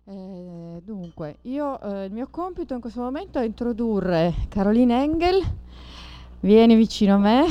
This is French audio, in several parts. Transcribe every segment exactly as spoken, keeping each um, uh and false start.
Eh, dunque, io, eh, il mio compito in questo momento è introdurre Caroline Engel, vieni vicino a me,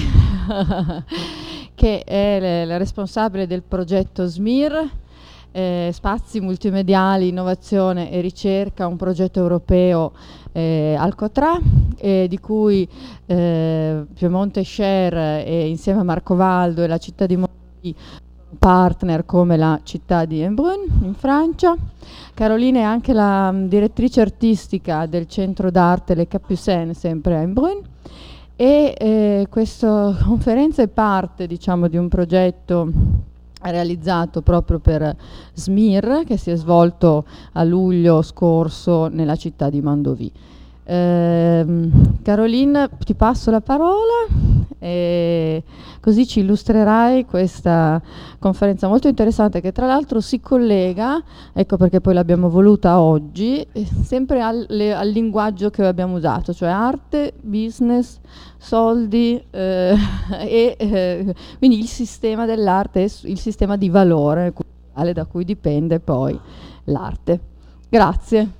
che è le- la responsabile del progetto S M I R, eh, Spazi Multimediali, Innovazione e Ricerca, un progetto europeo eh, al Cotra, eh, di cui eh, Piemonte Share e insieme a Marcovaldo e la città di Mondovì partner come la città di Embrun in Francia. Caroline è anche la um, direttrice artistica del centro d'arte Le Capucines, sempre a Embrun, e eh, questa conferenza è parte, diciamo, di un progetto realizzato proprio per S M I R che si è svolto a luglio scorso nella città di Mondovì. Eh, Caroline, ti passo la parola e così ci illustrerai questa conferenza molto interessante che tra l'altro si collega, ecco perché poi l'abbiamo voluta oggi, eh, sempre al, le, al linguaggio che abbiamo usato, cioè arte, business, soldi eh, e eh, quindi il sistema dell'arte è il sistema di valore culturale da cui dipende poi l'arte. Grazie.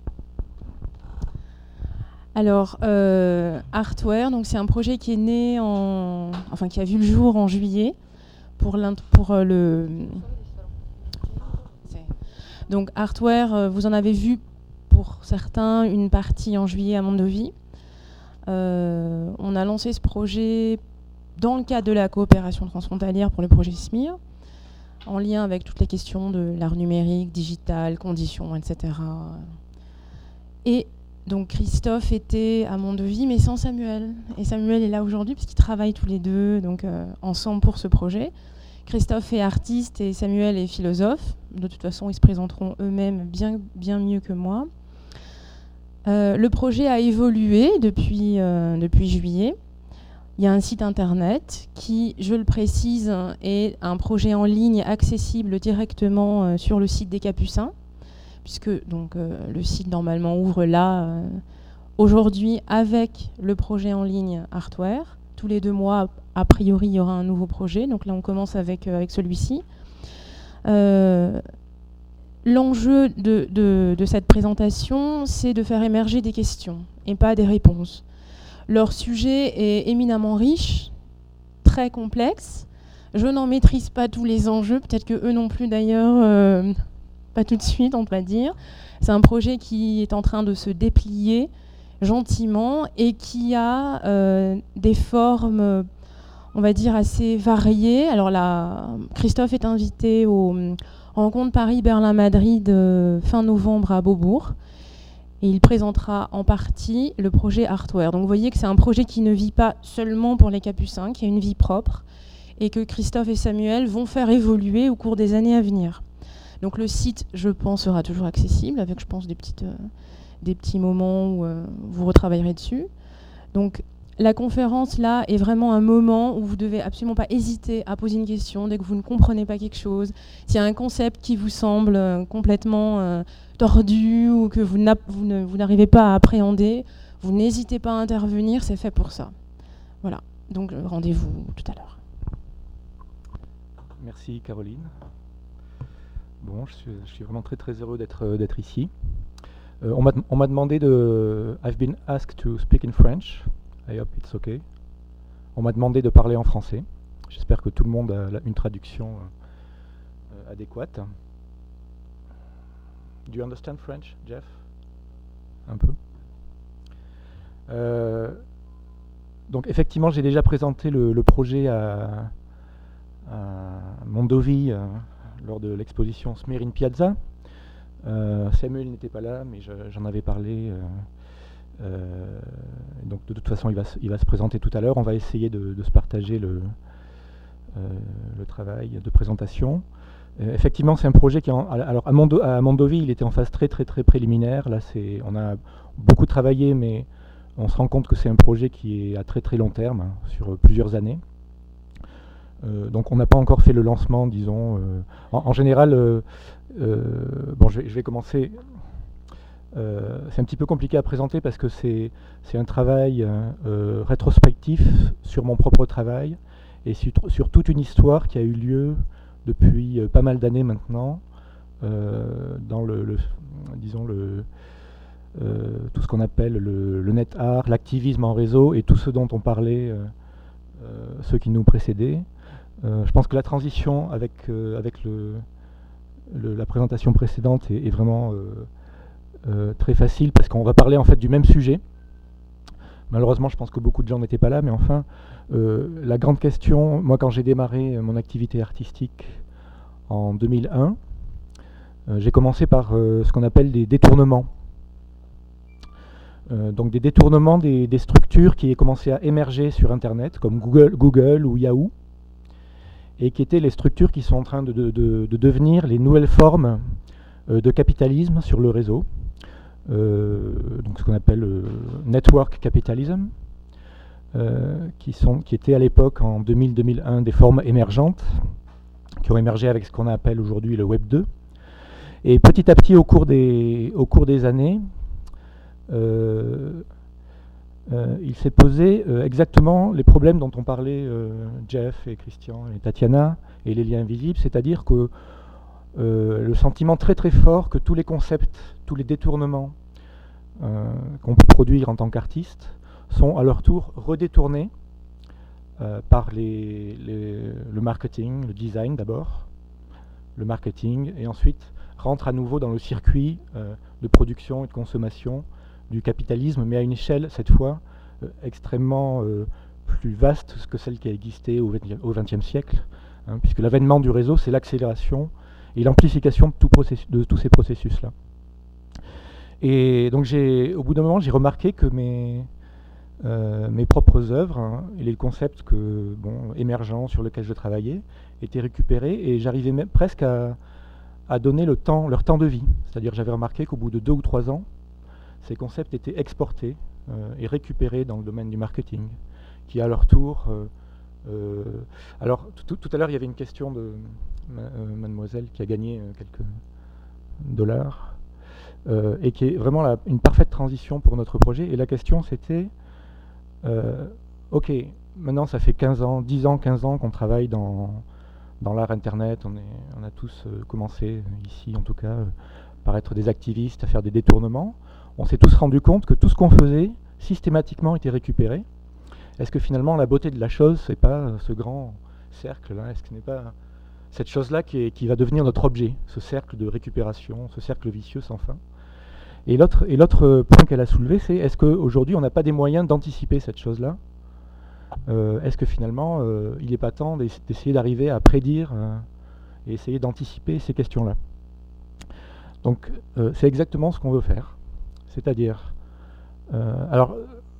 Alors, euh, Artware, donc c'est un projet qui est né en, enfin qui a vu le jour en juillet pour, pour euh, le. Donc Artware, euh, vous en avez vu pour certains une partie en juillet à Mondovì. Euh, on a lancé ce projet dans le cadre de la coopération transfrontalière pour le projet S M I R, en lien avec toutes les questions de l'art numérique, digital, conditions, et cetera. Et donc Christophe était à Mondovì, mais sans Samuel. Et Samuel est là aujourd'hui puisqu'ils travaillent tous les deux donc, euh, ensemble pour ce projet. Christophe est artiste et Samuel est philosophe. De toute façon, ils se présenteront eux-mêmes bien, bien mieux que moi. Euh, le projet a évolué depuis, euh, depuis juillet. Il y a un site internet qui, je le précise, est un projet en ligne accessible directement euh, sur le site des Capucins, puisque donc, euh, le site normalement ouvre là, euh, aujourd'hui, avec le projet en ligne Artware. Tous les deux mois, a priori, il y aura un nouveau projet. Donc là, on commence avec, euh, avec celui-ci. Euh, L'enjeu de, de, de cette présentation, c'est de faire émerger des questions et pas des réponses. Leur sujet est éminemment riche, très complexe. Je n'en maîtrise pas tous les enjeux, peut-être que eux non plus d'ailleurs, euh, pas tout de suite, on va dire. C'est un projet qui est en train de se déplier gentiment et qui a euh, des formes, on va dire, assez variées. Alors là, Christophe est invité au Rencontre Paris-Berlin-Madrid euh, fin novembre à Beaubourg. Et il présentera en partie le projet Artware. Donc vous voyez que c'est un projet qui ne vit pas seulement pour les Capucins, qui a une vie propre, et que Christophe et Samuel vont faire évoluer au cours des années à venir. Donc le site, je pense, sera toujours accessible, avec, je pense, des, petites, euh, des petits moments où euh, vous retravaillerez dessus. Donc la conférence, là, est vraiment un moment où vous devez absolument pas hésiter à poser une question dès que vous ne comprenez pas quelque chose. S'il y a un concept qui vous semble euh, complètement euh, tordu ou que vous, vous, ne, vous n'arrivez pas à appréhender, vous n'hésitez pas à intervenir, c'est fait pour ça. Voilà, donc rendez-vous tout à l'heure. Merci Caroline. Bon, je suis, je suis vraiment très très heureux d'être, d'être ici. Euh, on, m'a, on m'a demandé de... I've been asked to speak in French. I hope it's okay. On m'a demandé de parler en français. J'espère que tout le monde a une traduction euh, adéquate. Do you understand French, Jeff? Un peu. Euh, donc effectivement, j'ai déjà présenté le, le projet à, à Mondovì euh, lors de l'exposition S M I R in Piazza. Euh, Samuel n'était pas là, mais je, j'en avais parlé. Euh, Euh, donc de toute façon il va, il va se présenter tout à l'heure. On va essayer de, de se partager le, euh, le travail de présentation. Euh, effectivement c'est un projet qui est en, alors à, Mondo, à Mondovì il était en phase très très très préliminaire. Là c'est, on a beaucoup travaillé mais on se rend compte que c'est un projet qui est à très très long terme, hein, sur plusieurs années. Euh, donc on n'a pas encore fait le lancement, disons. Euh, en, en général, euh, euh, bon je vais, je vais commencer. Euh, c'est un petit peu compliqué à présenter parce que c'est, c'est un travail euh, rétrospectif sur mon propre travail et sur, sur toute une histoire qui a eu lieu depuis euh, pas mal d'années maintenant euh, dans le, le disons le euh, tout ce qu'on appelle le, le net art, l'activisme en réseau et tout ce dont on parlait euh, euh, ceux qui nous précédaient. Euh, je pense que la transition avec euh, avec le, le la présentation précédente est, est vraiment euh, euh, très facile parce qu'on va parler en fait du même sujet. Malheureusement, je pense que beaucoup de gens n'étaient pas là, mais enfin, euh, la grande question, moi quand j'ai démarré mon activité artistique en deux mille un, euh, j'ai commencé par euh, ce qu'on appelle des détournements. Euh, donc des détournements des, des structures qui commençaient à émerger sur Internet, comme Google, Google ou Yahoo, et qui étaient les structures qui sont en train de, de, de, de devenir les nouvelles formes euh, de capitalisme sur le réseau. Euh, donc ce qu'on appelle euh, network capitalism, euh, qui, sont, qui étaient à l'époque en deux mille deux mille un des formes émergentes, qui ont émergé avec ce qu'on appelle aujourd'hui le Web deux. Et petit à petit, au cours des, au cours des années, euh, euh, il s'est posé euh, exactement les problèmes dont ont parlé euh, Jeff et Christian et Tatiana, et les liens invisibles, c'est-à-dire que Euh, le sentiment très très fort que tous les concepts, tous les détournements euh, qu'on peut produire en tant qu'artiste sont à leur tour redétournés euh, par les, les, le marketing, le design d'abord, le marketing, et ensuite rentrent à nouveau dans le circuit euh, de production et de consommation du capitalisme, mais à une échelle cette fois euh, extrêmement euh, plus vaste que celle qui a existé au vingtième siècle, hein, puisque l'avènement du réseau, c'est l'accélération et l'amplification de, tout de tous ces processus-là. Et donc, au bout d'un moment, j'ai remarqué que mes, euh, mes propres œuvres hein, et les concepts que, bon, émergents sur lesquels je travaillais étaient récupérés, et j'arrivais même presque à, à donner le temps, leur temps de vie. C'est-à-dire, j'avais remarqué qu'au bout de deux ou trois ans, ces concepts étaient exportés euh, et récupérés dans le domaine du marketing, qui à leur tour... Euh, euh, alors, tout, tout à l'heure, il y avait une question de... Euh, mademoiselle qui a gagné euh, quelques dollars euh, et qui est vraiment la, une parfaite transition pour notre projet. Et la question c'était euh, ok, maintenant ça fait quinze ans, dix ans, quinze ans qu'on travaille dans, dans l'art internet, on, est, on a tous euh, commencé ici en tout cas euh, par être des activistes, à faire des détournements. On s'est tous rendu compte que tout ce qu'on faisait systématiquement était récupéré. Est-ce que finalement la beauté de la chose, c'est pas ce grand cercle là, est-ce que ce n'est pas cette chose-là qui, qui va devenir notre objet, ce cercle de récupération, ce cercle vicieux sans fin. Et l'autre et l'autre point qu'elle a soulevé, c'est est-ce qu'aujourd'hui on n'a pas des moyens d'anticiper cette chose-là euh, Est-ce que finalement euh, il n'est pas temps d'essayer d'arriver à prédire euh, et essayer d'anticiper ces questions-là? Donc euh, c'est exactement ce qu'on veut faire. C'est-à-dire, euh, alors,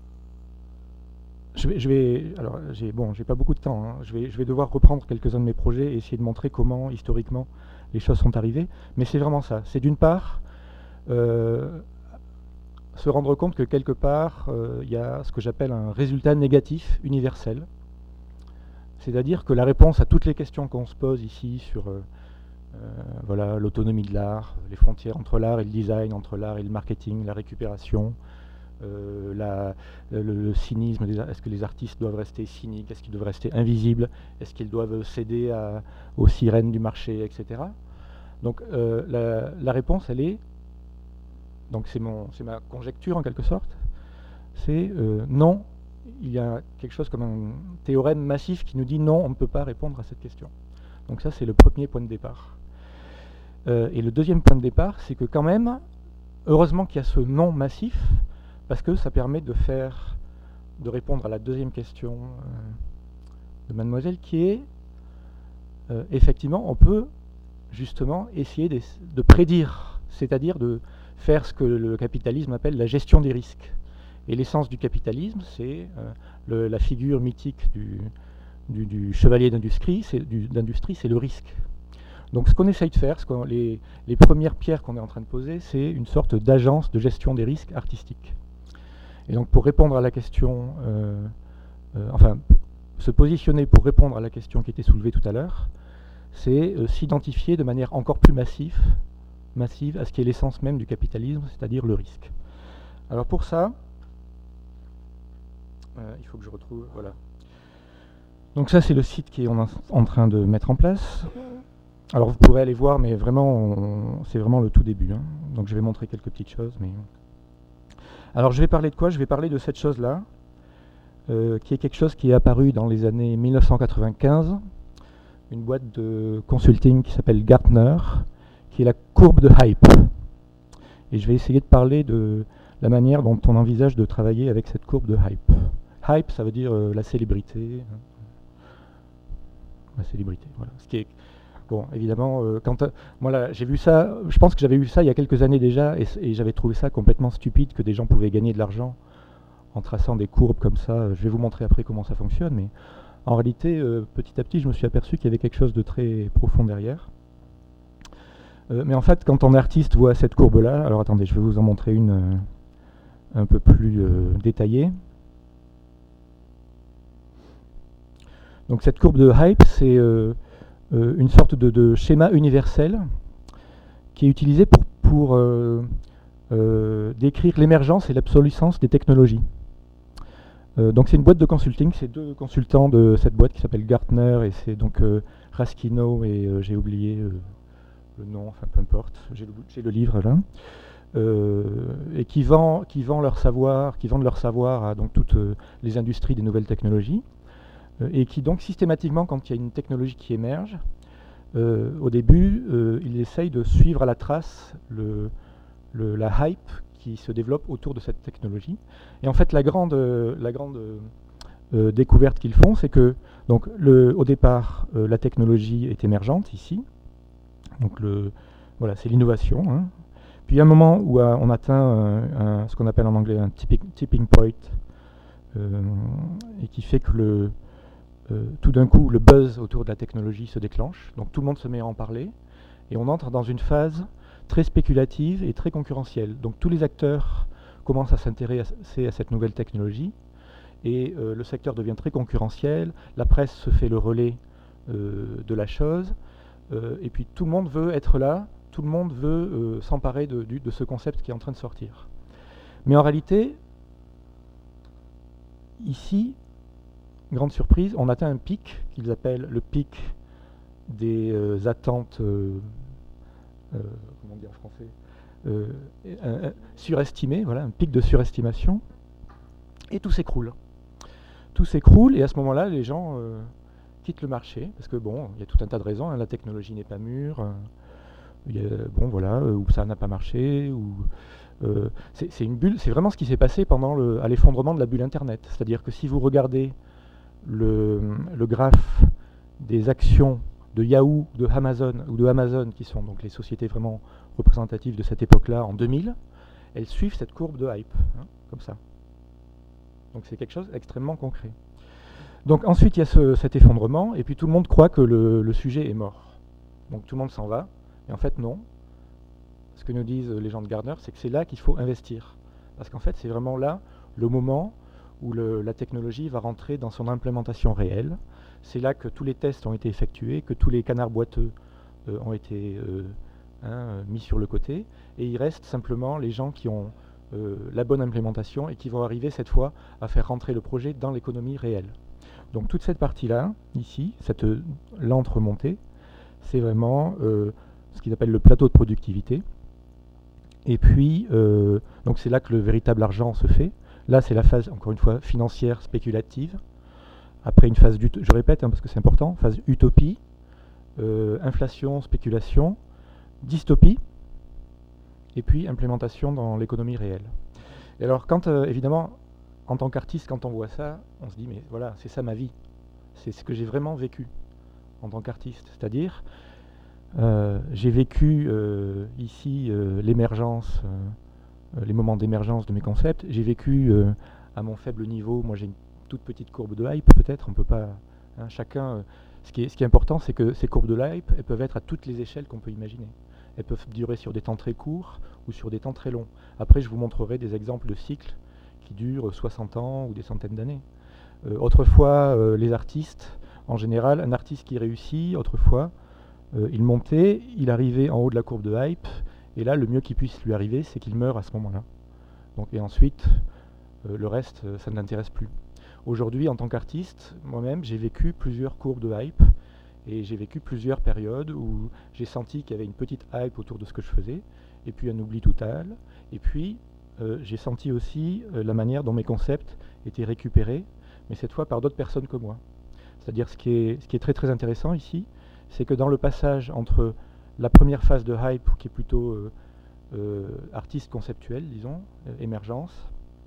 Je vais, je vais, alors j'ai bon, j'ai pas beaucoup de temps. Hein. Je vais, je vais devoir reprendre quelques-uns de mes projets et essayer de montrer comment historiquement les choses sont arrivées. Mais c'est vraiment ça. C'est d'une part euh, se rendre compte que quelque part il euh, y a ce que j'appelle un résultat négatif universel. C'est-à-dire que la réponse à toutes les questions qu'on se pose ici sur euh, euh, voilà l'autonomie de l'art, les frontières entre l'art et le design, entre l'art et le marketing, la récupération. Euh, la, le, le cynisme, est-ce que les artistes doivent rester cyniques, est-ce qu'ils doivent rester invisibles, est-ce qu'ils doivent céder à, aux sirènes du marché, et cetera. Donc euh, la, la réponse, elle est, donc c'est ma conjecture en quelque sorte, c'est euh, non, il y a quelque chose comme un théorème massif qui nous dit non, on ne peut pas répondre à cette question. Donc ça, c'est le premier point de départ. Euh, et le deuxième point de départ, c'est que quand même, heureusement qu'il y a ce non massif, parce que ça permet de faire, de répondre à la deuxième question euh, de mademoiselle, qui est, euh, effectivement, on peut justement essayer de, de prédire, c'est-à-dire de faire ce que le capitalisme appelle la gestion des risques. Et l'essence du capitalisme, c'est euh, la figure mythique du, du, du chevalier d'industrie, c'est le risque. Donc ce qu'on essaye de faire, ce qu'on, les, les premières pierres qu'on est en train de poser, c'est une sorte d'agence de gestion des risques artistiques. Et donc pour répondre à la question, euh, euh, enfin, se positionner pour répondre à la question qui était soulevée tout à l'heure, c'est euh, s'identifier de manière encore plus massive, massive à ce qui est l'essence même du capitalisme, c'est-à-dire le risque. Alors pour ça, euh, il faut que je retrouve, voilà. Donc ça c'est le site qui est en, en train de mettre en place. alors vous pourrez aller voir, mais vraiment, c'est vraiment le tout début. Hein. Donc je vais montrer quelques petites choses. Mais... Alors je vais parler de quoi? Je vais parler de cette chose-là, euh, qui est quelque chose qui est apparu dans les années mille neuf cent quatre-vingt-quinze, une boîte de consulting qui s'appelle Gartner, qui est la courbe de hype. Et je vais essayer de parler de la manière dont on envisage de travailler avec cette courbe de hype. Hype, ça veut dire euh, la célébrité. La célébrité, voilà. Ce qui est, bon, évidemment, euh, quand euh, moi là, j'ai vu ça, je pense que j'avais vu ça il y a quelques années déjà, et, et j'avais trouvé ça complètement stupide que des gens pouvaient gagner de l'argent en traçant des courbes comme ça. Je vais vous montrer après comment ça fonctionne, mais en réalité, euh, petit à petit, je me suis aperçu qu'il y avait quelque chose de très profond derrière. Euh, mais en fait, quand un artiste voit cette courbe-là, alors attendez, je vais vous en montrer une euh, un peu plus euh, détaillée. Donc cette courbe de hype, c'est euh, euh, une sorte de, de schéma universel qui est utilisé pour, pour euh, euh, décrire l'émergence et l'obsolescence des technologies. Euh, donc c'est une boîte de consulting, c'est deux consultants de cette boîte qui s'appelle Gartner, et c'est donc euh, Raskino et euh, j'ai oublié euh, le nom, enfin peu importe, j'ai le, j'ai le livre là, euh, et qui, vend, qui, vend leur savoir, qui vendent leur savoir à donc, toutes euh, les industries des nouvelles technologies, euh, et qui donc systématiquement, quand il y a une technologie qui émerge, euh, au début, euh, ils essayent de suivre à la trace le, le, la hype qui se développe autour de cette technologie. Et en fait, la grande, la grande euh, découverte qu'ils font, c'est que donc, le, au départ, euh, la technologie est émergente ici. Donc le, voilà, c'est l'innovation. Hein. Puis il y a un moment où euh, on atteint un, un, ce qu'on appelle en anglais un tipping, tipping point, euh, et qui fait que le, euh, tout d'un coup le buzz autour de la technologie se déclenche. Donc tout le monde se met à en parler, et on entre dans une phase très spéculative et très concurrentielle. Donc tous les acteurs commencent à s'intéresser à cette nouvelle technologie, et euh, le secteur devient très concurrentiel. La presse se fait le relais euh, de la chose. Euh, et puis tout le monde veut être là, tout le monde veut euh, s'emparer de, de, de ce concept qui est en train de sortir. Mais en réalité, ici, grande surprise, on atteint un pic qu'ils appellent le pic des euh, attentes, euh, euh, comment dire en français, euh, un, un, surestimées, voilà, un pic de surestimation, et tout s'écroule. Tout s'écroule, et à ce moment-là, les gens... Euh, quitte le marché, parce que bon, il y a tout un tas de raisons, hein, la technologie n'est pas mûre, euh, y a, bon voilà, euh, ou ça n'a pas marché, ou euh, c'est, c'est une bulle, c'est vraiment ce qui s'est passé pendant le, à l'effondrement de la bulle Internet. C'est-à-dire que si vous regardez le, le graphe des actions de Yahoo, de Amazon, ou de Amazon, qui sont donc les sociétés vraiment représentatives de cette époque-là, en deux mille, elles suivent cette courbe de hype, hein, comme ça. Donc c'est quelque chose d'extrêmement concret. Donc ensuite il y a ce, cet effondrement, et puis tout le monde croit que le, le sujet est mort. Donc tout le monde s'en va, et en fait non. Ce que nous disent les gens de Gartner, c'est que c'est là qu'il faut investir. Parce qu'en fait c'est vraiment là le moment où le, la technologie va rentrer dans son implémentation réelle. C'est là que tous les tests ont été effectués, que tous les canards boiteux euh, ont été euh, hein, mis sur le côté, et il reste simplement les gens qui ont euh, la bonne implémentation et qui vont arriver cette fois à faire rentrer le projet dans l'économie réelle. Donc toute cette partie-là, ici, cette euh, lente remontée, c'est vraiment euh, ce qu'ils appellent le plateau de productivité. Et puis, euh, donc c'est là que le véritable argent se fait. Là, c'est la phase, encore une fois, financière, spéculative. Après une phase, je répète, hein, parce que c'est important, phase utopie, euh, inflation, spéculation, dystopie, et puis implémentation dans l'économie réelle. Et alors, quand, euh, évidemment, en tant qu'artiste, quand on voit ça, on se dit, mais voilà, c'est ça ma vie. C'est ce que j'ai vraiment vécu en tant qu'artiste. C'est-à-dire, euh, j'ai vécu euh, ici euh, l'émergence, euh, les moments d'émergence de mes concepts. J'ai vécu euh, à mon faible niveau, moi j'ai une toute petite courbe de hype peut-être, on peut pas... Hein, chacun... Euh, ce, qui est, ce qui est important, c'est que ces courbes de hype, elles peuvent être à toutes les échelles qu'on peut imaginer. Elles peuvent durer sur des temps très courts ou sur des temps très longs. Après, je vous montrerai des exemples de cycles qui durent soixante ans ou des centaines d'années. Euh, autrefois, euh, les artistes, en général, un artiste qui réussit, autrefois, euh, il montait, il arrivait en haut de la courbe de hype, et là, le mieux qui puisse lui arriver, c'est qu'il meure à ce moment-là. Donc, et ensuite, euh, le reste, euh, ça ne l'intéresse plus. Aujourd'hui, en tant qu'artiste, moi-même, j'ai vécu plusieurs courbes de hype, Et j'ai vécu plusieurs périodes où j'ai senti qu'il y avait une petite hype autour de ce que je faisais, et puis un oubli total. Et puis, euh, j'ai senti aussi euh, la manière dont mes concepts étaient récupérés, mais cette fois par d'autres personnes que moi. C'est-à-dire ce qui est, ce qui est très très intéressant ici, c'est que dans le passage entre la première phase de hype, qui est plutôt euh, euh, artiste conceptuel, disons, euh, émergence,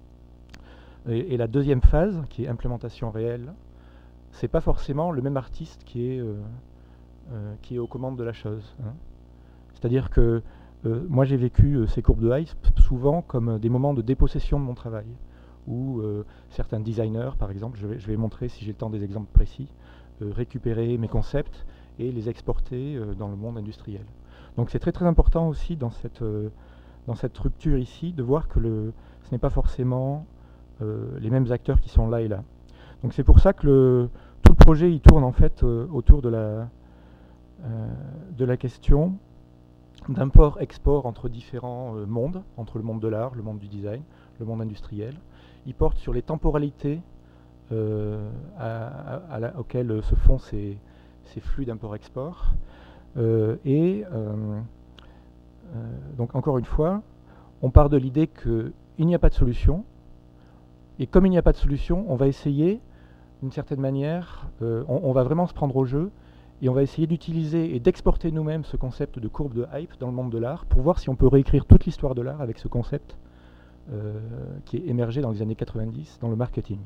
et, et la deuxième phase, qui est implémentation réelle, c'est pas forcément le même artiste qui est, euh, euh, qui est aux commandes de la chose. Hein. C'est-à-dire que euh, moi j'ai vécu euh, ces courbes de hype souvent comme euh, des moments de dépossession de mon travail, où euh, certains designers, par exemple, je vais, je vais montrer si j'ai le temps des exemples précis, euh, récupérer mes concepts et les exporter euh, dans le monde industriel. Donc c'est très très important aussi dans cette, euh, dans cette rupture ici de voir que le, ce n'est pas forcément euh, les mêmes acteurs qui sont là et là. Donc c'est pour ça que le, tout le projet il tourne en fait euh, autour de la, euh, de la question d'import-export entre différents euh, mondes, entre le monde de l'art, le monde du design, le monde industriel. Il porte sur les temporalités euh, à, à, à la, auxquelles se font ces, ces flux d'import-export. Euh, et euh, euh, donc encore une fois, on part de l'idée qu'il n'y a pas de solution. Et comme il n'y a pas de solution, on va essayer, d'une certaine manière, euh, on, on va vraiment se prendre au jeu et on va essayer d'utiliser et d'exporter nous-mêmes ce concept de courbe de hype dans le monde de l'art pour voir si on peut réécrire toute l'histoire de l'art avec ce concept euh, qui est émergé dans les années quatre-vingt-dix dans le marketing.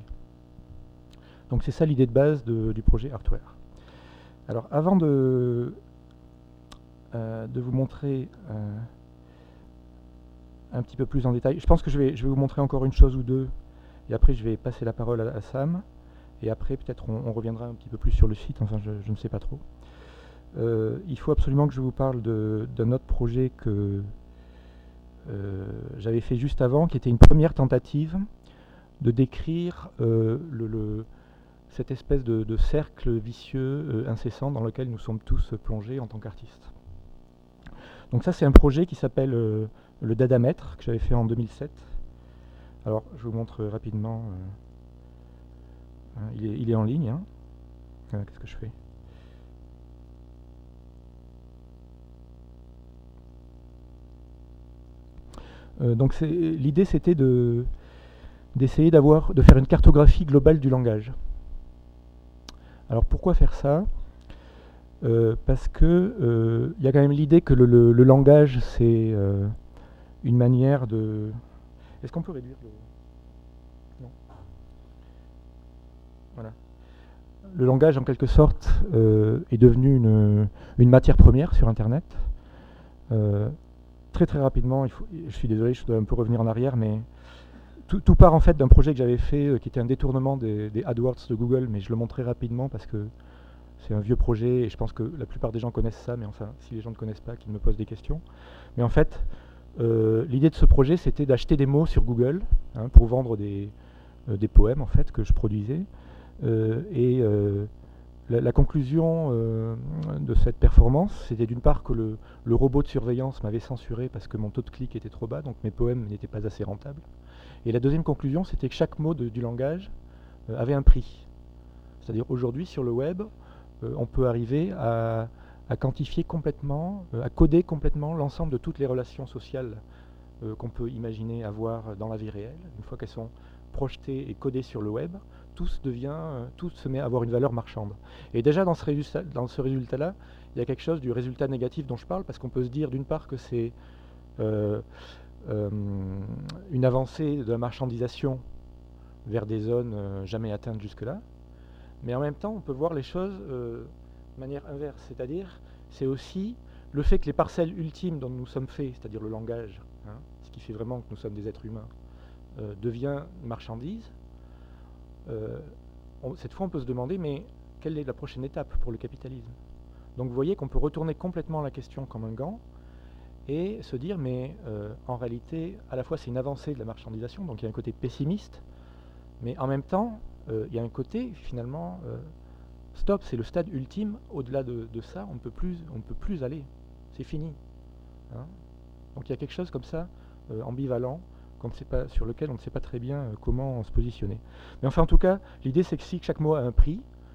Donc c'est ça l'idée de base de, du projet Artware. Alors avant de, euh, de vous montrer euh, un petit peu plus en détail, je pense que je vais, je vais vous montrer encore une chose ou deux. Et après, je vais passer la parole à, à Sam. Et après, peut-être, on, on reviendra un petit peu plus sur le site. Enfin, je, je ne sais pas trop. Euh, il faut absolument que je vous parle d'un autre projet que euh, j'avais fait juste avant, qui était une première tentative de décrire euh, le, le, cette espèce de, de cercle vicieux euh, incessant dans lequel nous sommes tous plongés en tant qu'artistes. Donc ça, c'est un projet qui s'appelle euh, le Dadamètre, que j'avais fait en deux mille sept. Alors, je vous montre rapidement. Euh, hein, il, est, il est en ligne. Hein. Euh, Qu'est-ce que je fais? euh, Donc, l'idée, c'était de d'essayer d'avoir, de faire une cartographie globale du langage. Alors, pourquoi faire ça? euh, Parce que euh, y a quand même l'idée que le, le, le langage, c'est euh, une manière de... Est-ce qu'on peut réduire le... Non. Voilà. Le langage, en quelque sorte, euh, est devenu une, une matière première sur Internet. Euh, très très rapidement, il faut, je suis désolé, je dois un peu revenir en arrière, mais tout, tout part en fait d'un projet que j'avais fait, euh, qui était un détournement des, des AdWords de Google, mais je le montrerai rapidement parce que c'est un vieux projet et je pense que la plupart des gens connaissent ça, mais enfin, si les gens ne connaissent pas, qu'ils me posent des questions. Mais en fait, Euh, l'idée de ce projet, c'était d'acheter des mots sur Google hein, pour vendre des, euh, des poèmes en fait que je produisais. Euh, et euh, la, la conclusion euh, de cette performance, c'était d'une part que le, le robot de surveillance m'avait censuré parce que mon taux de clic était trop bas, donc mes poèmes n'étaient pas assez rentables. Et la deuxième conclusion, c'était que chaque mot de, du langage euh, avait un prix. C'est-à-dire aujourd'hui sur le web, euh, on peut arriver à à quantifier complètement, euh, à coder complètement l'ensemble de toutes les relations sociales euh, qu'on peut imaginer avoir dans la vie réelle. Une fois qu'elles sont projetées et codées sur le web, tout se devient, euh, tout se met à avoir une valeur marchande. Et déjà dans ce résultat, dans ce résultat-là, il y a quelque chose du résultat négatif dont je parle, parce qu'on peut se dire d'une part que c'est euh, euh, une avancée de la marchandisation vers des zones euh, jamais atteintes jusque-là, mais en même temps on peut voir les choses euh, de manière inverse, c'est-à-dire c'est aussi le fait que les parcelles ultimes dont nous sommes faits, c'est-à-dire le langage, hein, ce qui fait vraiment que nous sommes des êtres humains, euh, devient marchandise. Euh, on, cette fois on peut se demander mais quelle est la prochaine étape pour le capitalisme? Donc vous voyez qu'on peut retourner complètement la question comme un gant et se dire mais euh, en réalité à la fois c'est une avancée de la marchandisation, donc il y a un côté pessimiste, mais en même temps euh, il y a un côté finalement euh, stop, c'est le stade ultime. Au-delà de, de ça, on ne peut plus, on ne peut plus aller. C'est fini. Hein, donc il y a quelque chose comme ça, euh, ambivalent, qu'on ne sait pas, sur lequel on ne sait pas très bien euh, comment se positionner. Mais enfin, en tout cas, l'idée c'est que si chaque mot a un prix,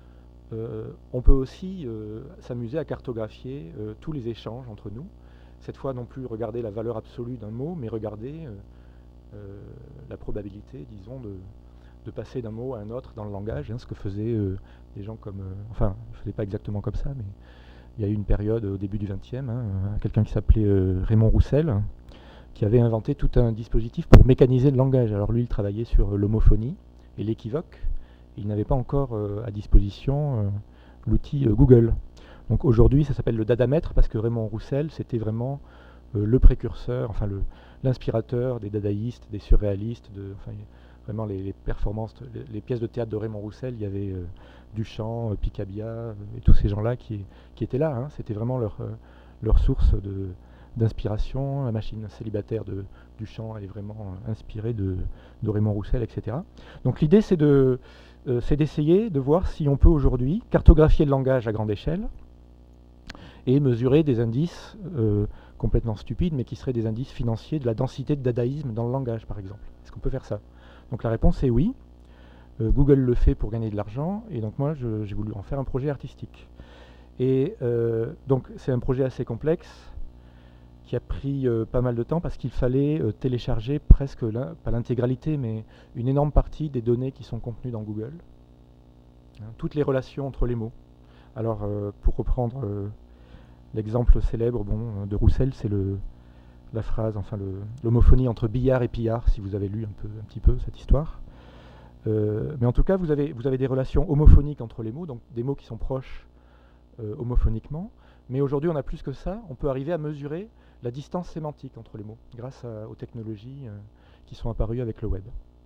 euh, on peut aussi euh, s'amuser à cartographier euh, tous les échanges entre nous. Cette fois, non plus regarder la valeur absolue d'un mot, mais regarder euh, euh, la probabilité, disons, de, de passer d'un mot à un autre dans le langage, hein, ce que faisaient euh, des gens comme... Euh, enfin, ils ne faisaient pas exactement comme ça, mais il y a eu une période au début du vingtième, hein, quelqu'un qui s'appelait euh, Raymond Roussel, hein, qui avait inventé tout un dispositif pour mécaniser le langage. Alors lui, il travaillait sur euh, l'homophonie et l'équivoque. Il n'avait pas encore euh, à disposition euh, l'outil euh, Google. Donc aujourd'hui, ça s'appelle le dadamètre parce que Raymond Roussel, c'était vraiment euh, le précurseur, enfin le, l'inspirateur des dadaïstes, des surréalistes, de, enfin, vraiment les, les performances, les, les pièces de théâtre de Raymond Roussel. Il y avait euh, Duchamp, euh, Picabia euh, et tous ces gens-là qui, qui étaient là. Hein. C'était vraiment leur, euh, leur source de, d'inspiration. La machine célibataire de Duchamp, elle est vraiment euh, inspirée de, de Raymond Roussel, et cetera. Donc l'idée, c'est de, euh, c'est d'essayer de voir si on peut aujourd'hui cartographier le langage à grande échelle et mesurer des indices euh, complètement stupides, mais qui seraient des indices financiers de la densité de dadaïsme dans le langage, par exemple. Est-ce qu'on peut faire ça? Donc la réponse est oui. Euh, Google le fait pour gagner de l'argent, et donc moi, je, j'ai voulu en faire un projet artistique. Et euh, donc c'est un projet assez complexe, qui a pris euh, pas mal de temps, parce qu'il fallait euh, télécharger presque, l'in- pas l'intégralité, mais une énorme partie des données qui sont contenues dans Google. Hein, toutes les relations entre les mots. Alors, euh, pour reprendre... Euh, l'exemple célèbre bon, de Roussel, c'est le, la phrase, enfin le, l'homophonie entre billard et pillard, si vous avez lu un, peu, un petit peu cette histoire. Euh, mais en tout cas, vous avez, vous avez des relations homophoniques entre les mots, donc des mots qui sont proches euh, homophoniquement. Mais aujourd'hui, on a plus que ça. On peut arriver à mesurer la distance sémantique entre les mots, grâce à, aux technologies euh, qui sont apparues avec le web.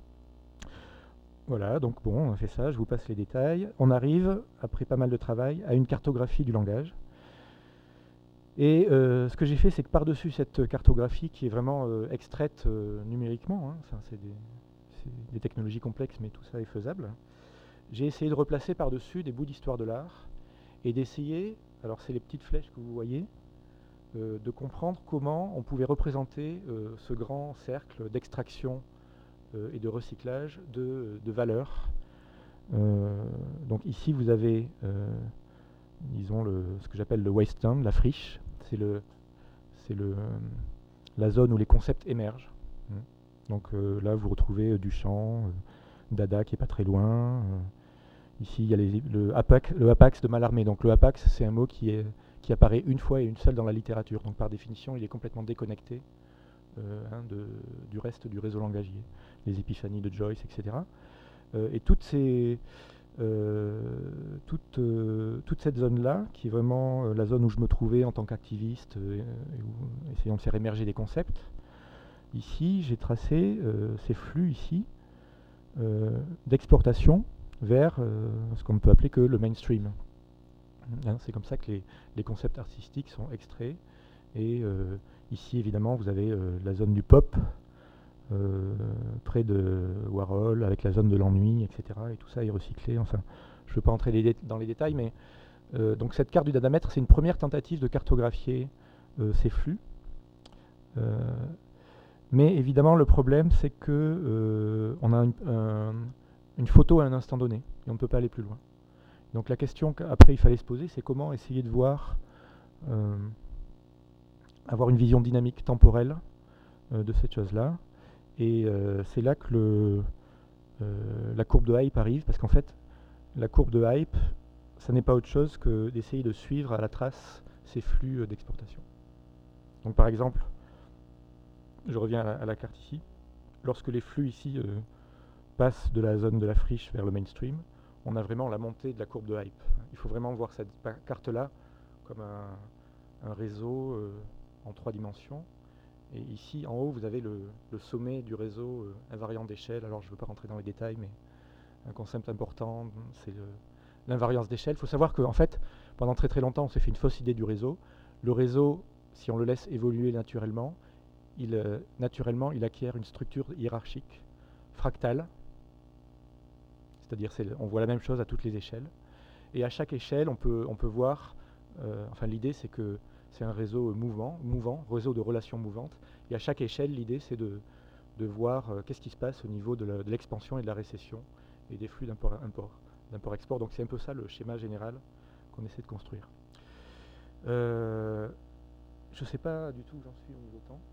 Voilà, donc bon, on a fait ça, je vous passe les détails. On arrive, après pas mal de travail, à une cartographie du langage. Et euh, ce que j'ai fait, c'est que par-dessus cette cartographie, qui est vraiment euh, extraite euh, numériquement, hein, enfin, c'est, des, c'est des technologies complexes, mais tout ça est faisable, j'ai essayé de replacer par-dessus des bouts d'histoire de l'art et d'essayer, alors c'est les petites flèches que vous voyez, euh, de comprendre comment on pouvait représenter euh, ce grand cercle d'extraction euh, et de recyclage de, de valeurs. Euh, donc ici, vous avez... Euh, disons le, ce que j'appelle le wasteland, la friche, c'est, le, c'est le, la zone où les concepts émergent. Donc euh, là vous retrouvez euh, Duchamp, euh, Dada qui est pas très loin. Euh, ici il y a les, le, apax, le apax de Mallarmé. Donc le apax c'est un mot qui, est, qui apparaît une fois et une seule dans la littérature. Donc par définition il est complètement déconnecté euh, hein, de, du reste du réseau langagier. Les épiphanies de Joyce, et cetera. Euh, et toutes ces... Euh, toute, euh, toute cette zone-là, qui est vraiment euh, la zone où je me trouvais en tant qu'activiste, euh, et où, essayant de faire émerger des concepts. Ici, j'ai tracé euh, ces flux ici euh, d'exportation vers euh, ce qu'on ne peut appeler que le mainstream. Hein, c'est comme ça que les, les concepts artistiques sont extraits. Et euh, ici, évidemment, vous avez euh, la zone du pop, Euh, près de Warhol, avec la zone de l'ennui, et cetera. Et tout ça est recyclé. Enfin, je ne veux pas entrer les dé- dans les détails, mais euh, donc cette carte du dadamètre, c'est une première tentative de cartographier euh, ces flux. Euh, mais évidemment, le problème, c'est que euh, on a une, un, une photo à un instant donné, et on ne peut pas aller plus loin. Donc la question qu'après il fallait se poser, c'est comment essayer de voir, euh, avoir une vision dynamique, temporelle euh, de cette chose-là. Et euh, c'est là que le, euh, la courbe de hype arrive, parce qu'en fait, la courbe de hype, ça n'est pas autre chose que d'essayer de suivre à la trace ces flux euh, d'exportation. Donc par exemple, je reviens à la, à la carte ici, lorsque les flux ici euh, passent de la zone de la friche vers le mainstream, on a vraiment la montée de la courbe de hype. Il faut vraiment voir cette carte-là comme un, un réseau euh, en trois dimensions. Et ici, en haut, vous avez le, le sommet du réseau euh, invariant d'échelle. Alors, je ne veux pas rentrer dans les détails, mais un concept important, c'est le, l'invariance d'échelle. Il faut savoir qu'en fait, pendant très très longtemps, on s'est fait une fausse idée du réseau. Le réseau, si on le laisse évoluer naturellement, il, euh, naturellement, il acquiert une structure hiérarchique fractale. C'est-à-dire, c'est, on voit la même chose à toutes les échelles. Et à chaque échelle, on peut, on peut voir... Euh, enfin, l'idée, c'est que c'est un réseau mouvant, mouvant, réseau de relations mouvantes. Et à chaque échelle, l'idée, c'est de, de voir euh, qu'est-ce qui se passe au niveau de, la, de l'expansion et de la récession et des flux d'import, import, d'import-export. Donc c'est un peu ça le schéma général qu'on essaie de construire. Euh, je ne sais pas du tout où j'en suis au niveau temps.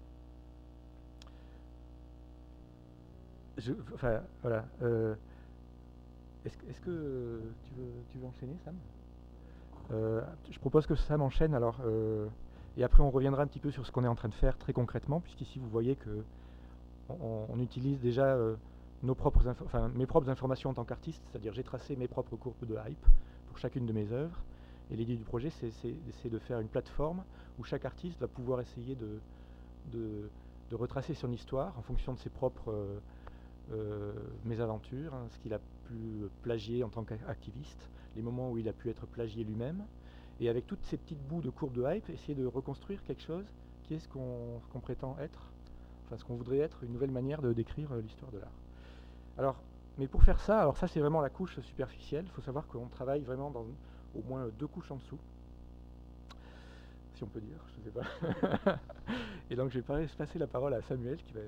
Je, enfin, voilà. Euh, est-ce, est-ce que tu veux, tu veux enchaîner, Sam? euh, Je propose que Sam enchaîne, alors, euh, et après on reviendra un petit peu sur ce qu'on est en train de faire très concrètement, puisqu'ici vous voyez que on, on utilise déjà euh, nos propres info- enfin, mes propres informations en tant qu'artiste, c'est-à-dire j'ai tracé mes propres courbes de hype pour chacune de mes œuvres, et l'idée du projet c'est, c'est, c'est de faire une plateforme où chaque artiste va pouvoir essayer de, de, de retracer son histoire en fonction de ses propres euh, euh, mésaventures, hein, ce qu'il a pu plagier en tant qu'activiste, les moments où il a pu être plagié lui-même, et avec toutes ces petites bouts de courbes de hype, essayer de reconstruire quelque chose qui est ce qu'on, ce qu'on prétend être, enfin ce qu'on voudrait être, une nouvelle manière de décrire euh, l'histoire de l'art. Alors, mais pour faire ça, alors ça c'est vraiment la couche superficielle, il faut savoir qu'on travaille vraiment dans au moins deux couches en dessous, si on peut dire, je ne sais pas. Et donc je vais passer la parole à Samuel qui va...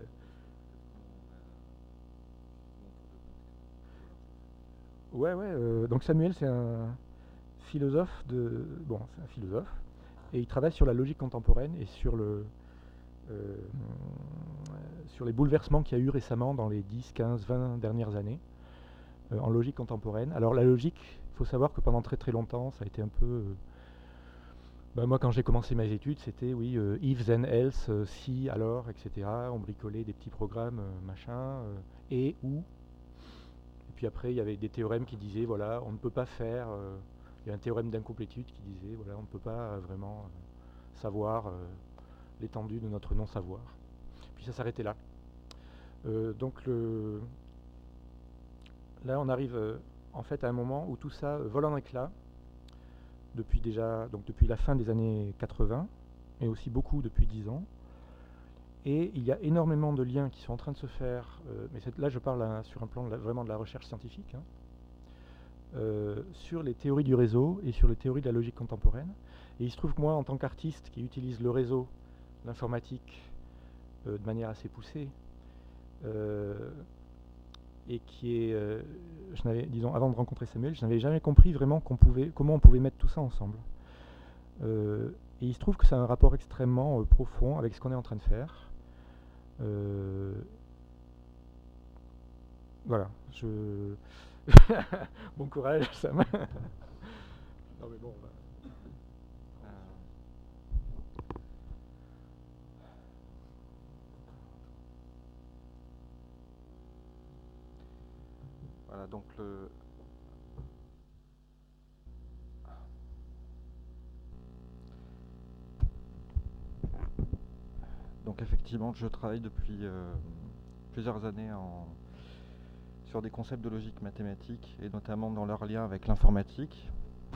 Ouais, ouais, euh, donc Samuel c'est un philosophe de... Bon, c'est un philosophe, et il travaille sur la logique contemporaine et sur le... Euh, sur les bouleversements qu'il y a eu récemment dans les dix, quinze, vingt dernières années euh, en logique contemporaine. Alors la logique, il faut savoir que pendant très très longtemps, ça a été un peu... Euh, bah moi quand j'ai commencé mes études, c'était oui, euh, if, then, else, euh, si, alors, et cetera. On bricolait des petits programmes, euh, machin, euh, et, ou. Et puis après, il y avait des théorèmes qui disaient, voilà, on ne peut pas faire... Euh, il y a un théorème d'incomplétude qui disait, voilà, on ne peut pas euh, vraiment euh, savoir euh, l'étendue de notre non-savoir. Puis ça s'arrêtait là. Euh, donc le, là, on arrive euh, en fait à un moment où tout ça euh, vole en éclats depuis déjà, donc depuis la fin des années quatre-vingts, mais aussi beaucoup depuis dix ans. Et il y a énormément de liens qui sont en train de se faire, euh, mais là je parle hein, sur un plan de la, vraiment de la recherche scientifique, hein, euh, sur les théories du réseau et sur les théories de la logique contemporaine. Et il se trouve que moi, en tant qu'artiste qui utilise le réseau, l'informatique, euh, de manière assez poussée, euh, et qui est, euh, je n'avais, disons, avant de rencontrer Samuel, je n'avais jamais compris vraiment qu'on pouvait, comment on pouvait mettre tout ça ensemble. Euh, et il se trouve que ça a un rapport extrêmement euh, profond avec ce qu'on est en train de faire. Euh, voilà, je... bon courage, Sam. Non mais bon, bah. Voilà, donc le... Donc effectivement, je travaille depuis euh, plusieurs années en... sur des concepts de logique mathématique, et notamment dans leur lien avec l'informatique.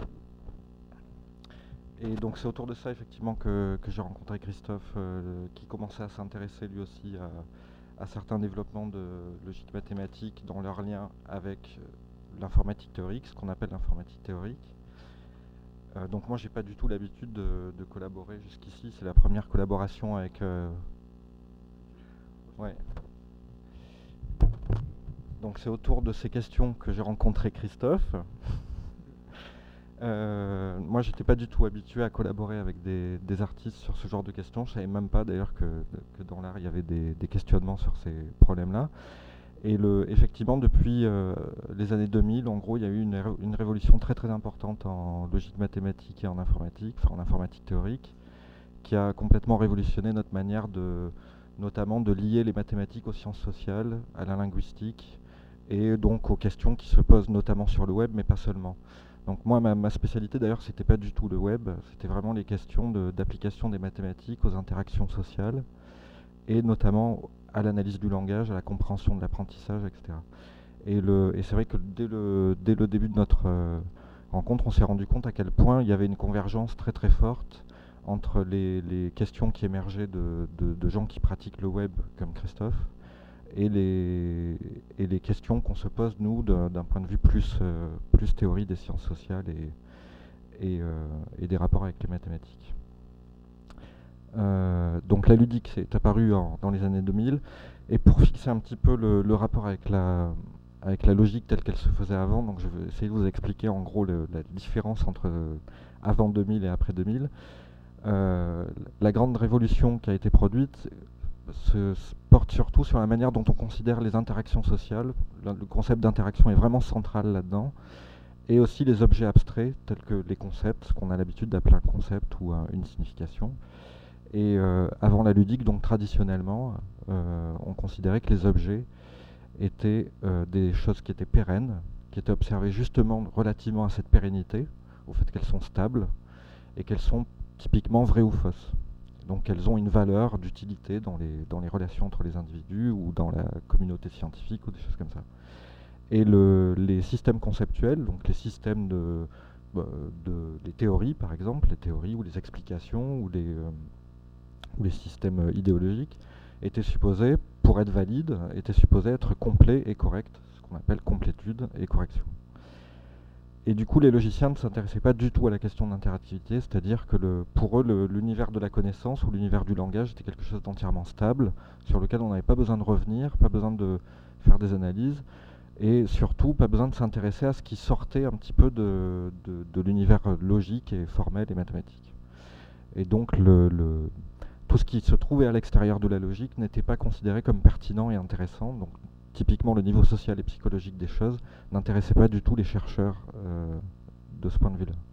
Et donc c'est autour de ça effectivement que, que j'ai rencontré Christophe, euh, qui commençait à s'intéresser lui aussi à, à certains développements de logique mathématique dans leur lien avec l'informatique théorique, ce qu'on appelle l'informatique théorique. Euh, donc moi j'ai pas du tout l'habitude de, de collaborer jusqu'ici, c'est la première collaboration avec... Euh, ouais. Donc c'est autour de ces questions que j'ai rencontré Christophe. Euh, moi j'étais pas du tout habitué à collaborer avec des, des artistes sur ce genre de questions, je savais même pas d'ailleurs que, que dans l'art il y avait des, des questionnements sur ces problèmes-là. Et le, effectivement depuis euh, les années deux mille, en gros il y a eu une, une révolution très très importante en logique mathématique et en informatique, enfin en informatique théorique, qui a complètement révolutionné notre manière de, notamment de lier les mathématiques aux sciences sociales, à la linguistique, et donc aux questions qui se posent notamment sur le web, mais pas seulement. Donc moi, ma, ma spécialité d'ailleurs, c'était pas du tout le web, c'était vraiment les questions de, d'application des mathématiques aux interactions sociales, et notamment à l'analyse du langage, à la compréhension de l'apprentissage, et cetera. Et, le, et c'est vrai que dès le, dès le début de notre euh, rencontre, on s'est rendu compte à quel point il y avait une convergence très très forte entre les, les questions qui émergeaient de, de, de gens qui pratiquent le web, comme Christophe, et les, et les questions qu'on se pose, nous, d'un, d'un point de vue plus, euh, plus théorie des sciences sociales et, et, euh, et des rapports avec les mathématiques. Euh, donc la ludique est apparue en, dans les années deux mille, et pour fixer un petit peu le, le rapport avec la, avec la logique telle qu'elle se faisait avant. Donc je vais essayer de vous expliquer en gros le, la différence entre euh, avant deux mille et après deux mille. Euh, la grande révolution qui a été produite se, se porte surtout sur la manière dont on considère les interactions sociales. Le, le concept d'interaction est vraiment central là-dedans. Et aussi les objets abstraits tels que les concepts, ce qu'on a l'habitude d'appeler un concept ou un, une signification. Et euh, avant la ludique, donc traditionnellement, euh, on considérait que les objets étaient euh, des choses qui étaient pérennes, qui étaient observées justement relativement à cette pérennité, au fait qu'elles sont stables, et qu'elles sont typiquement vraies ou fausses. Donc elles ont une valeur d'utilité dans les, dans les relations entre les individus ou dans la communauté scientifique ou des choses comme ça. Et le, les systèmes conceptuels, donc les systèmes de, de les théories par exemple, les théories ou les explications ou les, euh, ou les systèmes idéologiques, étaient supposés, pour être valides, étaient supposés être complets et corrects, ce qu'on appelle complétude et correction. Et du coup, les logiciens ne s'intéressaient pas du tout à la question d'interactivité, c'est-à-dire que le, pour eux, le, l'univers de la connaissance ou l'univers du langage était quelque chose d'entièrement stable, sur lequel on n'avait pas besoin de revenir, pas besoin de faire des analyses, et surtout pas besoin de s'intéresser à ce qui sortait un petit peu de, de, de l'univers logique et formel et mathématique. Et donc, le, le, tout ce qui se trouvait à l'extérieur de la logique n'était pas considéré comme pertinent et intéressant. Donc, typiquement, le niveau social et psychologique des choses n'intéressait pas du tout les chercheurs euh, de ce point de vue-là.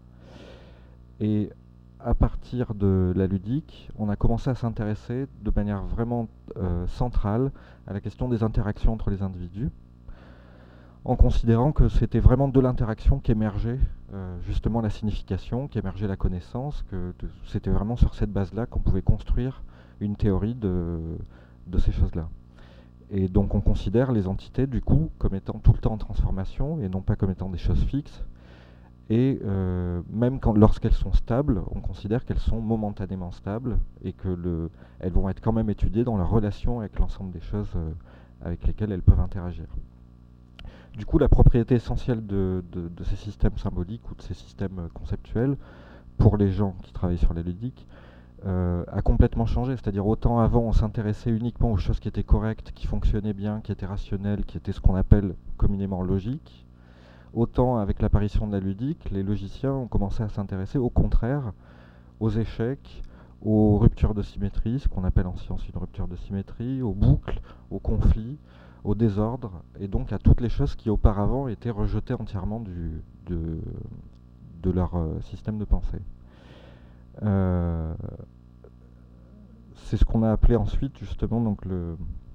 Et à partir de la ludique, on a commencé à s'intéresser de manière vraiment euh, centrale à la question des interactions entre les individus, en considérant que c'était vraiment de l'interaction qu'émergeait euh, justement la signification, qu'émergeait la connaissance, que de, c'était vraiment sur cette base-là qu'on pouvait construire une théorie de, de ces choses-là. Et donc on considère les entités du coup comme étant tout le temps en transformation et non pas comme étant des choses fixes. Et euh, même quand, lorsqu'elles sont stables, on considère qu'elles sont momentanément stables et que le, elles vont être quand même étudiées dans leur relation avec l'ensemble des choses euh, avec lesquelles elles peuvent interagir. Du coup, la propriété essentielle de, de, de ces systèmes symboliques ou de ces systèmes conceptuels, pour les gens qui travaillent sur la ludique, euh, a complètement changé. C'est-à-dire, autant avant, on s'intéressait uniquement aux choses qui étaient correctes, qui fonctionnaient bien, qui étaient rationnelles, qui étaient ce qu'on appelle communément logiques, autant avec l'apparition de la ludique, les logiciens ont commencé à s'intéresser au contraire aux échecs, aux ruptures de symétrie, ce qu'on appelle en science une rupture de symétrie, aux boucles, aux conflits, au désordre, et donc à toutes les choses qui auparavant étaient rejetées entièrement du, de, de leur euh, système de pensée. Euh, c'est ce qu'on a appelé ensuite justement donc le,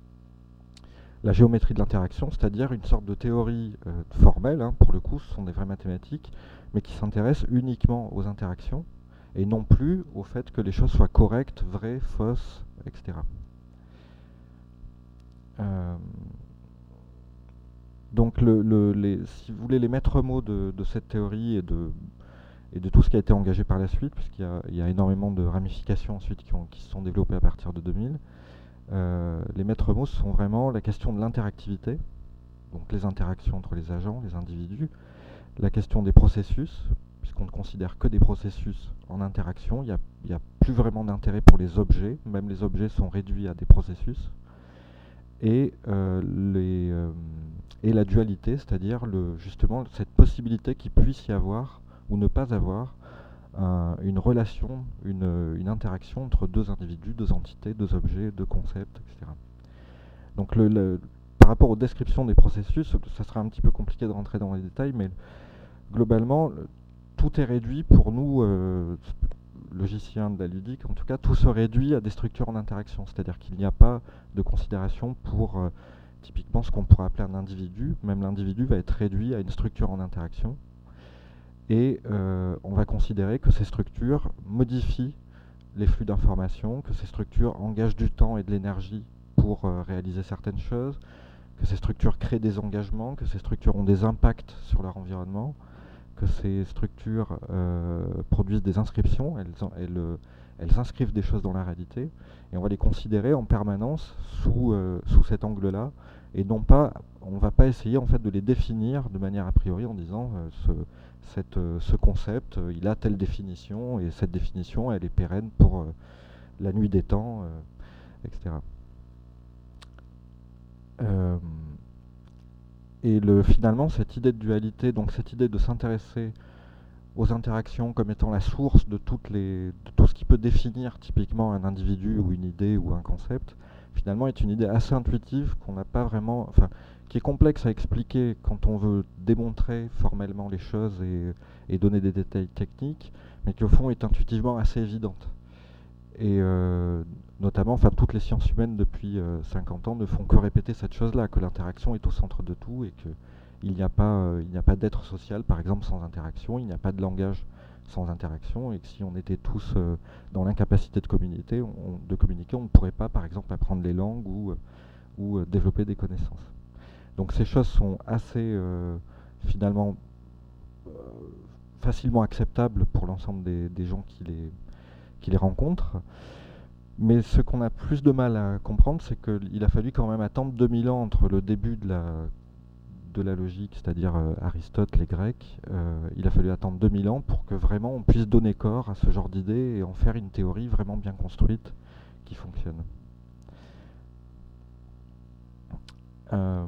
la géométrie de l'interaction, c'est-à-dire une sorte de théorie euh, formelle, hein, pour le coup ce sont des vraies mathématiques, mais qui s'intéressent uniquement aux interactions, et non plus au fait que les choses soient correctes, vraies, fausses, et cetera. Euh, donc, le, le, les, si vous voulez, les maîtres mots de, de cette théorie et de, et de tout ce qui a été engagé par la suite, puisqu'il y a, il y a énormément de ramifications ensuite qui, ont, qui se sont développées à partir de deux mille, euh, les maîtres mots sont vraiment la question de l'interactivité, donc les interactions entre les agents, les individus, la question des processus, puisqu'on ne considère que des processus en interaction, il n'y a, a plus vraiment d'intérêt pour les objets, même les objets sont réduits à des processus. Et, euh, les, euh, et la dualité, c'est-à-dire le, justement cette possibilité qu'il puisse y avoir ou ne pas avoir un, une relation, une, une interaction entre deux individus, deux entités, deux objets, deux concepts, et cetera. Donc le, le, par rapport aux descriptions des processus, ça sera un petit peu compliqué de rentrer dans les détails, mais globalement, tout est réduit pour nous, euh, logiciens de la ludique, en tout cas, tout se réduit à des structures en interaction, c'est-à-dire qu'il n'y a pas de considération pour euh, typiquement ce qu'on pourrait appeler un individu. Même l'individu va être réduit à une structure en interaction, et euh, on va considérer que ces structures modifient les flux d'informations, que ces structures engagent du temps et de l'énergie pour euh, réaliser certaines choses, que ces structures créent des engagements, que ces structures ont des impacts sur leur environnement, que ces structures euh, produisent des inscriptions, elles, elles, euh, elles inscrivent des choses dans la réalité, et on va les considérer en permanence sous, euh, sous cet angle-là, et non pas, on ne va pas essayer en fait de les définir de manière a priori en disant euh, ce, cette, euh, ce concept, euh, il a telle définition, et cette définition, elle est pérenne pour euh, la nuit des temps, euh, et cetera. Euh, et le, finalement, cette idée de dualité, donc cette idée de s'intéresser aux interactions comme étant la source de, toutes les, de tout ce qui peut définir typiquement un individu ou une idée ou un concept, finalement est une idée assez intuitive qu'on n'a pas vraiment, enfin, qui est complexe à expliquer quand on veut démontrer formellement les choses et, et donner des détails techniques, mais qui au fond est intuitivement assez évidente. Et euh, notamment, enfin, toutes les sciences humaines depuis euh, cinquante ans ne font que répéter cette chose-là, que l'interaction est au centre de tout et que il n'y a pas, euh, il n'y a pas d'être social, par exemple, sans interaction, il n'y a pas de langage sans interaction, et que si on était tous euh, dans l'incapacité de communiquer, on, de communiquer, on ne pourrait pas, par exemple, apprendre les langues ou, euh, ou euh, développer des connaissances. Donc ces choses sont assez, euh, finalement, euh, facilement acceptables pour l'ensemble des, des gens qui les, qui les rencontrent. Mais ce qu'on a plus de mal à comprendre, c'est qu'il a fallu quand même attendre deux mille ans entre le début de la de la logique, c'est-à-dire euh, Aristote, les Grecs, euh, il a fallu attendre deux mille ans pour que vraiment on puisse donner corps à ce genre d'idées et en faire une théorie vraiment bien construite qui fonctionne. Euh,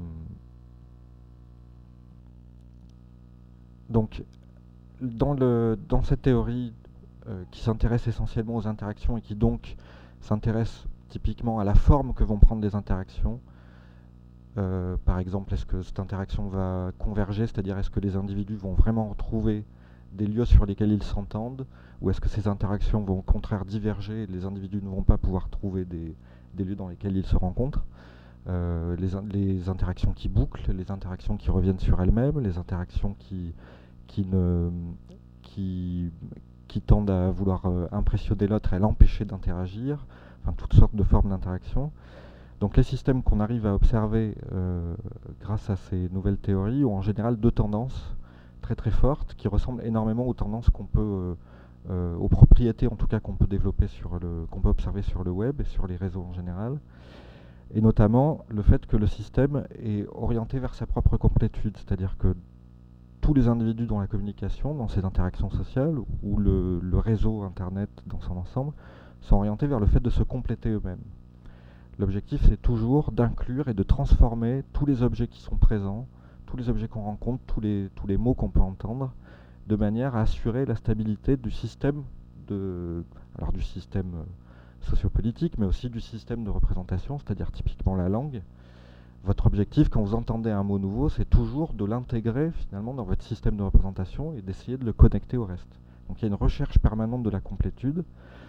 donc, dans, le, dans cette théorie euh, qui s'intéresse essentiellement aux interactions et qui donc s'intéresse typiquement à la forme que vont prendre les interactions, Euh, par exemple, est-ce que cette interaction va converger, c'est-à-dire est-ce que les individus vont vraiment retrouver des lieux sur lesquels ils s'entendent, ou est-ce que ces interactions vont au contraire diverger et les individus ne vont pas pouvoir trouver des, des lieux dans lesquels ils se rencontrent. Euh, les, in les interactions qui bouclent, les interactions qui reviennent sur elles-mêmes, les interactions qui, qui, ne, qui, qui tendent à vouloir euh, impressionner l'autre et à l'empêcher d'interagir, enfin toutes sortes de formes d'interaction. Donc les systèmes qu'on arrive à observer euh, grâce à ces nouvelles théories ont en général deux tendances très très fortes qui ressemblent énormément aux tendances qu'on peut, euh, euh, aux propriétés en tout cas qu'on peut développer sur le, qu'on peut observer sur le web et sur les réseaux en général. Et notamment le fait que le système est orienté vers sa propre complétude, c'est-à-dire que tous les individus dans la communication, dans ces interactions sociales, ou le, le réseau Internet dans son ensemble, sont orientés vers le fait de se compléter eux-mêmes. L'objectif, c'est toujours d'inclure et de transformer tous les objets qui sont présents, tous les objets qu'on rencontre, tous les, tous les mots qu'on peut entendre, de manière à assurer la stabilité du système, de, alors du système sociopolitique, mais aussi du système de représentation, c'est-à-dire typiquement la langue. Votre objectif, quand vous entendez un mot nouveau, c'est toujours de l'intégrer finalement dans votre système de représentation et d'essayer de le connecter au reste. Donc il y a une recherche permanente de la complétude.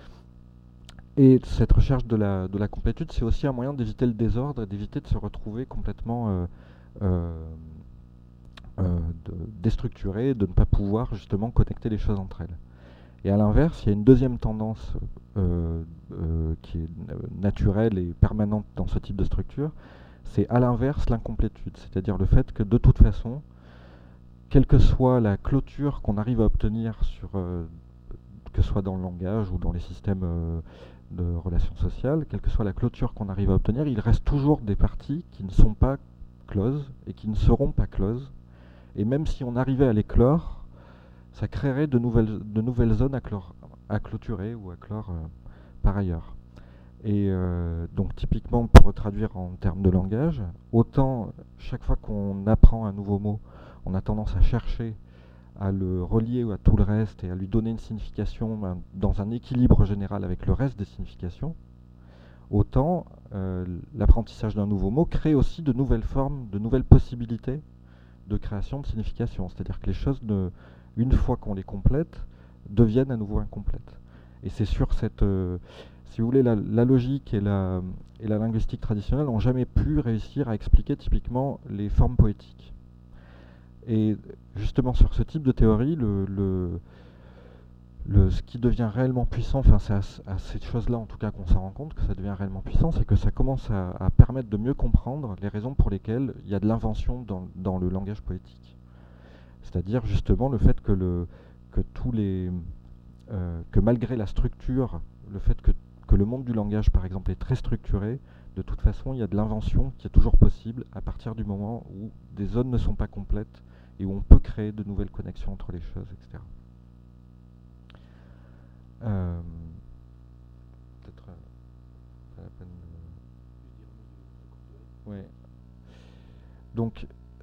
Et cette recherche de la, de la complétude, c'est aussi un moyen d'éviter le désordre et d'éviter de se retrouver complètement euh, euh, euh, de, déstructuré, de ne pas pouvoir justement connecter les choses entre elles. Et à l'inverse, il y a une deuxième tendance euh, euh, qui est naturelle et permanente dans ce type de structure, c'est à l'inverse l'incomplétude, c'est-à-dire le fait que de toute façon, quelle que soit la clôture qu'on arrive à obtenir sur, euh, que ce soit dans le langage ou dans les systèmes euh, de relations sociales, quelle que soit la clôture qu'on arrive à obtenir, il reste toujours des parties qui ne sont pas closes et qui ne seront pas closes. Et même si on arrivait à les clore, ça créerait de nouvelles, de nouvelles zones à, clore, à clôturer ou à clore euh, par ailleurs. Et euh, donc typiquement, pour traduire en termes de langage, autant chaque fois qu'on apprend un nouveau mot, on a tendance à chercher à le relier à tout le reste et à lui donner une signification ben, dans un équilibre général avec le reste des significations, autant euh, l'apprentissage d'un nouveau mot crée aussi de nouvelles formes, de nouvelles possibilités de création de signification. C'est-à-dire que les choses, ne, une fois qu'on les complète, deviennent à nouveau incomplètes. Et c'est sur cette... Euh, si vous voulez, la, la logique et la, et la linguistique traditionnelle n'ont jamais pu réussir à expliquer typiquement les formes poétiques. Et justement sur ce type de théorie, le, le, le, ce qui devient réellement puissant, enfin c'est à, à ces choses-là en tout cas qu'on s'en rend compte que ça devient réellement puissant, c'est que ça commence à, à permettre de mieux comprendre les raisons pour lesquelles il y a de l'invention dans, dans le langage poétique. C'est-à-dire justement le fait que, le, que, tous les, euh, que malgré la structure, le fait que, que le monde du langage par exemple est très structuré, de toute façon il y a de l'invention qui est toujours possible à partir du moment où des zones ne sont pas complètes et où on peut créer de nouvelles connexions entre les choses, et cetera. Euh, Peut-être euh, pas la peine de... Ouais. Donc,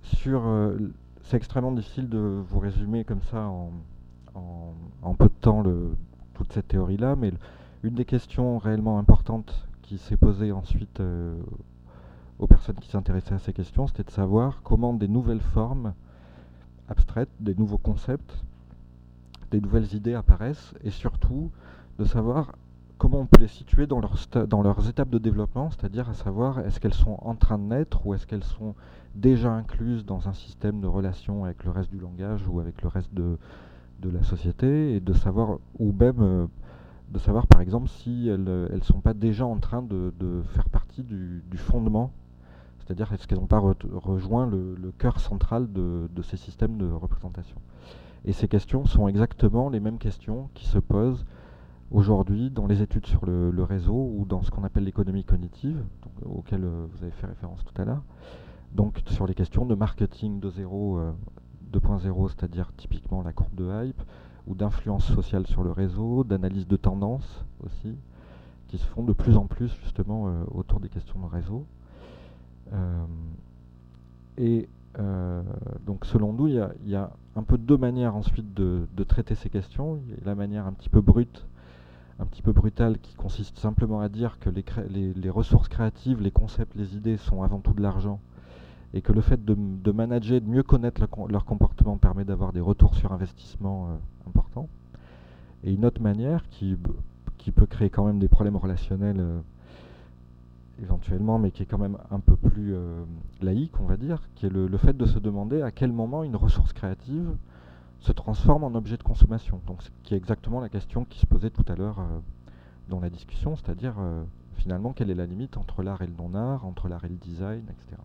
sur, euh, c'est extrêmement difficile de vous résumer comme ça en, en, en peu de temps le, toute cette théorie-là, mais une des questions réellement importantes qui s'est posée ensuite euh, aux personnes qui s'intéressaient à ces questions, c'était de savoir comment des nouvelles formes abstraites, des nouveaux concepts, des nouvelles idées apparaissent, et surtout de savoir comment on peut les situer dans, leur dans leurs étapes de développement, c'est-à-dire à savoir est-ce qu'elles sont en train de naître ou est-ce qu'elles sont déjà incluses dans un système de relations avec le reste du langage ou avec le reste de, de la société, et de savoir, ou même euh, de savoir par exemple si elles ne sont pas déjà en train de, de faire partie du, du fondement, c'est-à-dire est-ce qu'elles n'ont pas re rejoint le, le cœur central de, de ces systèmes de représentation. Et ces questions sont exactement les mêmes questions qui se posent aujourd'hui dans les études sur le, le réseau ou dans ce qu'on appelle l'économie cognitive, donc, auquel euh, vous avez fait référence tout à l'heure. Donc sur les questions de marketing de zéro, euh, deux point zéro, c'est-à-dire typiquement la courbe de hype, ou d'influence sociale sur le réseau, d'analyse de tendance aussi, qui se font de plus en plus justement euh, autour des questions de réseau. Euh, et euh, donc selon nous, il y, y a un peu deux manières ensuite de, de traiter ces questions. Il y a la manière un petit peu brute, un petit peu brutale, qui consiste simplement à dire que les, les, les ressources créatives, les concepts, les idées sont avant tout de l'argent, et que le fait de, de manager, de mieux connaître le, leur comportement permet d'avoir des retours sur investissement euh, importants. Et une autre manière qui, qui peut créer quand même des problèmes relationnels euh, éventuellement, mais qui est quand même un peu plus euh, laïque, on va dire, qui est le, le fait de se demander à quel moment une ressource créative se transforme en objet de consommation. Donc, ce qui est exactement la question qui se posait tout à l'heure euh, dans la discussion, c'est-à-dire euh, finalement quelle est la limite entre l'art et le non-art, entre l'art et le design, et cetera.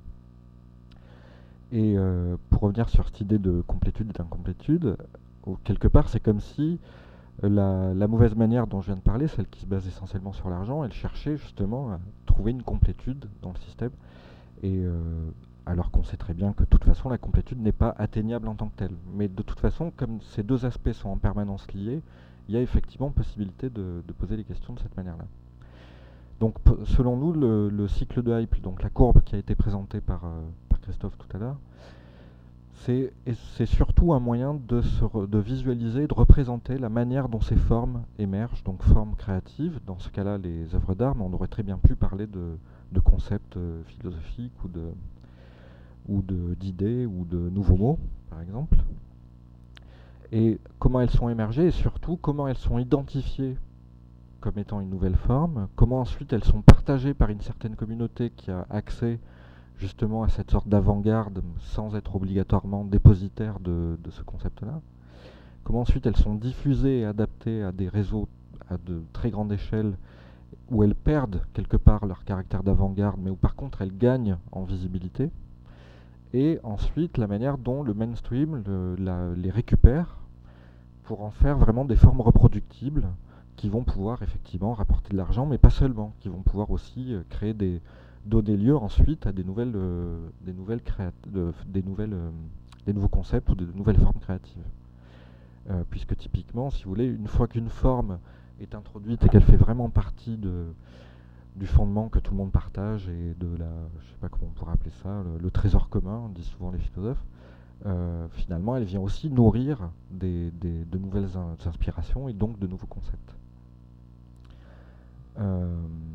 Et euh, pour revenir sur cette idée de complétude et d'incomplétude, quelque part c'est comme si La, la mauvaise manière dont je viens de parler, celle qui se base essentiellement sur l'argent, elle cherchait justement à trouver une complétude dans le système, et euh, alors qu'on sait très bien que de toute façon la complétude n'est pas atteignable en tant que telle. Mais de toute façon, comme ces deux aspects sont en permanence liés, il y a effectivement possibilité de, de poser les questions de cette manière-là. Donc selon nous, le, le cycle de hype, donc la courbe qui a été présentée par, euh, par Christophe tout à l'heure, c'est surtout un moyen de, se re, de visualiser, de représenter la manière dont ces formes émergent, donc formes créatives, dans ce cas-là les œuvres d'art, mais on aurait très bien pu parler de, de concepts euh, philosophiques ou de ou d'idées ou de nouveaux mots, par exemple. Et comment elles sont émergées, et surtout comment elles sont identifiées comme étant une nouvelle forme, comment ensuite elles sont partagées par une certaine communauté qui a accès justement à cette sorte d'avant-garde sans être obligatoirement dépositaire de, de ce concept-là. Comment ensuite elles sont diffusées et adaptées à des réseaux à de très grande échelle où elles perdent quelque part leur caractère d'avant-garde, mais où par contre elles gagnent en visibilité. Et ensuite la manière dont le mainstream le, la, les récupère pour en faire vraiment des formes reproductibles qui vont pouvoir effectivement rapporter de l'argent, mais pas seulement, qui vont pouvoir aussi euh, créer des donner lieu ensuite à des nouvelles, euh, des nouvelles créat de, des nouvelles, euh, des nouveaux concepts ou de nouvelles formes créatives. Euh, puisque typiquement, si vous voulez, une fois qu'une forme est introduite et qu'elle fait vraiment partie de, du fondement que tout le monde partage et de la, je sais pas comment on pourrait appeler ça, le, le trésor commun, disent souvent les philosophes, euh, finalement, elle vient aussi nourrir des, des, de nouvelles in inspirations et donc de nouveaux concepts. Euh,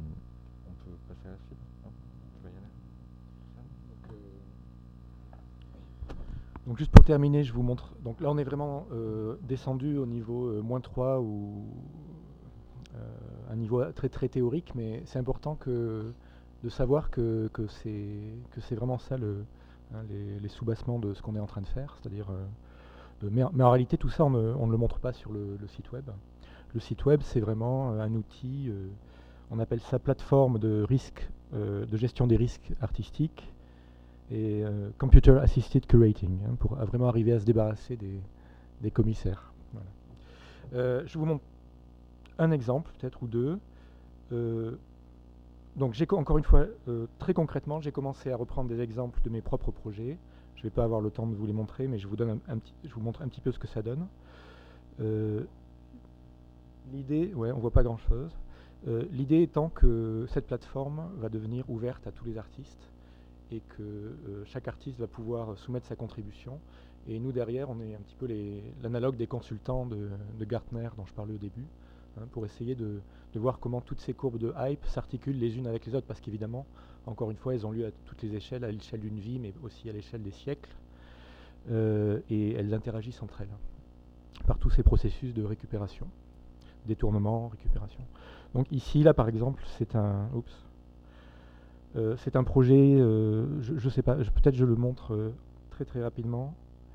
Donc juste pour terminer, je vous montre. Donc là, on est vraiment euh, descendu au niveau euh, moins trois ou euh, un niveau très très théorique, mais c'est important que, de savoir que, que c'est vraiment ça le, hein, les, les sous-bassements de ce qu'on est en train de faire. C'est-à-dire, euh, mais, mais en réalité, tout ça, on ne, on ne le montre pas sur le, le site web. Le site web, c'est vraiment euh, un outil. Euh, on appelle ça plateforme de risque, euh, de gestion des risques artistiques. Et euh, Computer Assisted Curating, hein, pour à vraiment arriver à se débarrasser des, des commissaires. Voilà. Euh, je vous montre un exemple, peut-être, ou deux. Euh, donc, j'ai encore une fois, euh, très concrètement, j'ai commencé à reprendre des exemples de mes propres projets. Je ne vais pas avoir le temps de vous les montrer, mais je vous, donne un, un petit, je vous montre un petit peu ce que ça donne. Euh, L'idée, ouais, on ne voit pas grand-chose. Euh, L'idée étant que cette plateforme va devenir ouverte à tous les artistes. et que euh, chaque artiste va pouvoir soumettre sa contribution. Et nous, derrière, on est un petit peu l'analogue des consultants de, de Gartner dont je parlais au début, hein, pour essayer de, de voir comment toutes ces courbes de hype s'articulent les unes avec les autres, parce qu'évidemment, encore une fois, elles ont lieu à toutes les échelles, à l'échelle d'une vie, mais aussi à l'échelle des siècles, euh, et elles interagissent entre elles, par tous ces processus de récupération, détournement, récupération. Donc ici, là, par exemple, c'est un... Oups. Euh, c'est un projet, euh, je ne sais pas, peut-être je le montre euh, très très rapidement,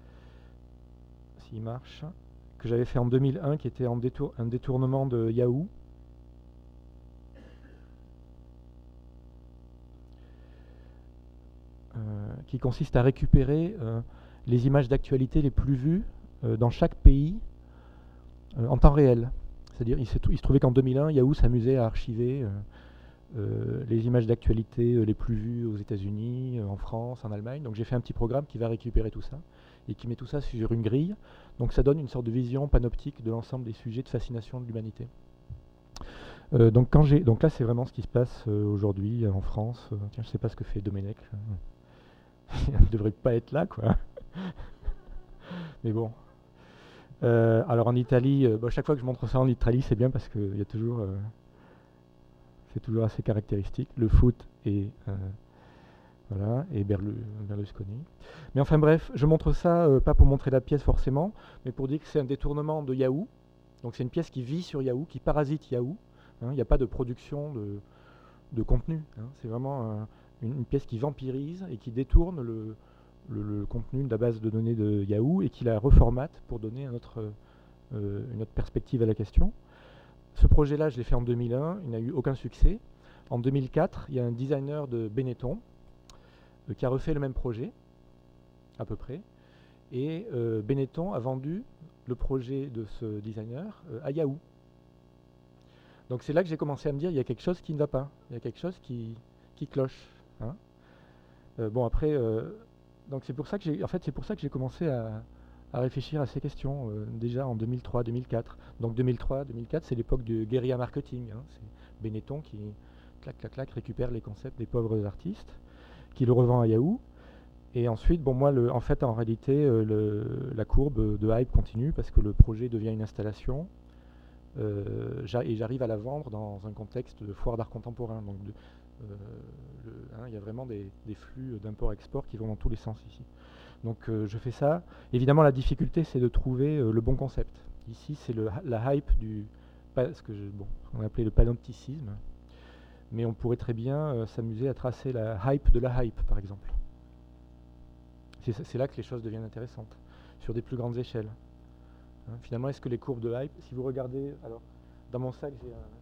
s'il marche, que j'avais fait en deux mille un, qui était en détour, un détournement de Yahoo. Euh, qui consiste à récupérer euh, les images d'actualité les plus vues euh, dans chaque pays euh, en temps réel. C'est-à-dire, il, il se trouvait qu'en deux mille un, Yahoo s'amusait à archiver euh, Euh, les images d'actualité euh, les plus vues aux États-Unis, euh, en France, en Allemagne. Donc j'ai fait un petit programme qui va récupérer tout ça et qui met tout ça sur une grille. Donc ça donne une sorte de vision panoptique de l'ensemble des sujets de fascination de l'humanité. Euh, donc, quand j'ai, donc là c'est vraiment ce qui se passe euh, aujourd'hui euh, en France. Euh, tiens, je ne sais pas ce que fait Domenech. Il ne devrait pas être là, quoi. Mais bon. Euh, alors en Italie, euh, bon, chaque fois que je montre ça en Italie, c'est bien parce qu'il y a toujours... Euh, c'est toujours assez caractéristique, le foot et, euh, voilà, et Berlu, Berlusconi. Mais enfin bref, je montre ça, euh, pas pour montrer la pièce forcément, mais pour dire que c'est un détournement de Yahoo. Donc c'est une pièce qui vit sur Yahoo, qui parasite Yahoo. Il n'y a pas de production de, de contenu. Hein. C'est vraiment un, une, une pièce qui vampirise et qui détourne le, le, le contenu de la base de données de Yahoo et qui la reformate pour donner un autre, euh, une autre perspective à la question. Ce projet-là, je l'ai fait en deux mille un, il n'a eu aucun succès. En deux mille quatre, il y a un designer de Benetton euh, qui a refait le même projet, à peu près. Et euh, Benetton a vendu le projet de ce designer euh, à Yahoo. Donc c'est là que j'ai commencé à me dire, il y a quelque chose qui ne va pas, il y a quelque chose qui, qui cloche. Hein. Euh, bon après, euh, donc c'est pour ça que j'ai, en fait, c'est pour ça que j'ai commencé à... à réfléchir à ces questions, euh, déjà en deux mille trois deux mille quatre. Donc deux mille trois deux mille quatre, c'est l'époque du guérilla marketing. Hein. C'est Benetton qui, clac, clac, clac, récupère les concepts des pauvres artistes, qui le revend à Yahoo. Et ensuite, bon, moi, le, en fait, en réalité, euh, le, la courbe de hype continue parce que le projet devient une installation euh, et j'arrive à la vendre dans un contexte de foire d'art contemporain. Donc, de, euh, le, hein, il y a vraiment des, des flux d'import-export qui vont dans tous les sens ici. Donc euh, je fais ça. Évidemment, la difficulté, c'est de trouver euh, le bon concept. Ici, c'est la hype du... ce que je, bon, on appelait le panopticisme. Mais on pourrait très bien euh, s'amuser à tracer la hype de la hype, par exemple. C'est là que les choses deviennent intéressantes, sur des plus grandes échelles. Hein, finalement, est-ce que les courbes de hype, si vous regardez... Alors, dans mon sac, j'ai un...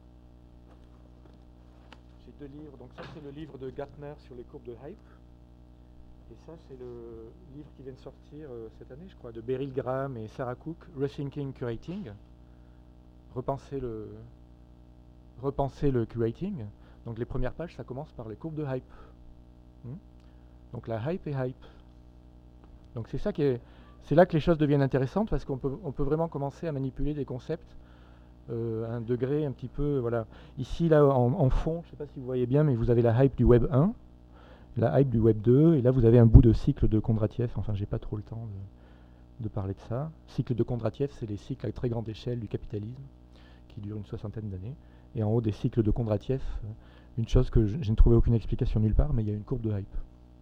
J'ai deux livres. Donc ça, c'est le livre de Gartner sur les courbes de hype. Et ça, c'est le livre qui vient de sortir euh, cette année, je crois, de Beryl Graham et Sarah Cook, Rethinking Curating. Repenser le, repenser le curating. Donc les premières pages, ça commence par les courbes de hype. Hmm Donc la hype est hype. Donc c'est ça qui est, c'est là que les choses deviennent intéressantes parce qu'on peut, on peut vraiment commencer à manipuler des concepts euh, à un degré un petit peu, voilà. Ici, là, en, en fond, je ne sais pas si vous voyez bien, mais vous avez la hype du Web un. La hype du Web deux, et là vous avez un bout de cycle de Kondratiev, enfin j'ai pas trop le temps de, de parler de ça. Cycle de Kondratiev, c'est les cycles à très grande échelle du capitalisme, qui durent une soixantaine d'années. Et en haut des cycles de Kondratiev, une chose que je, je n'ai trouvé aucune explication nulle part, mais il y a une courbe de hype.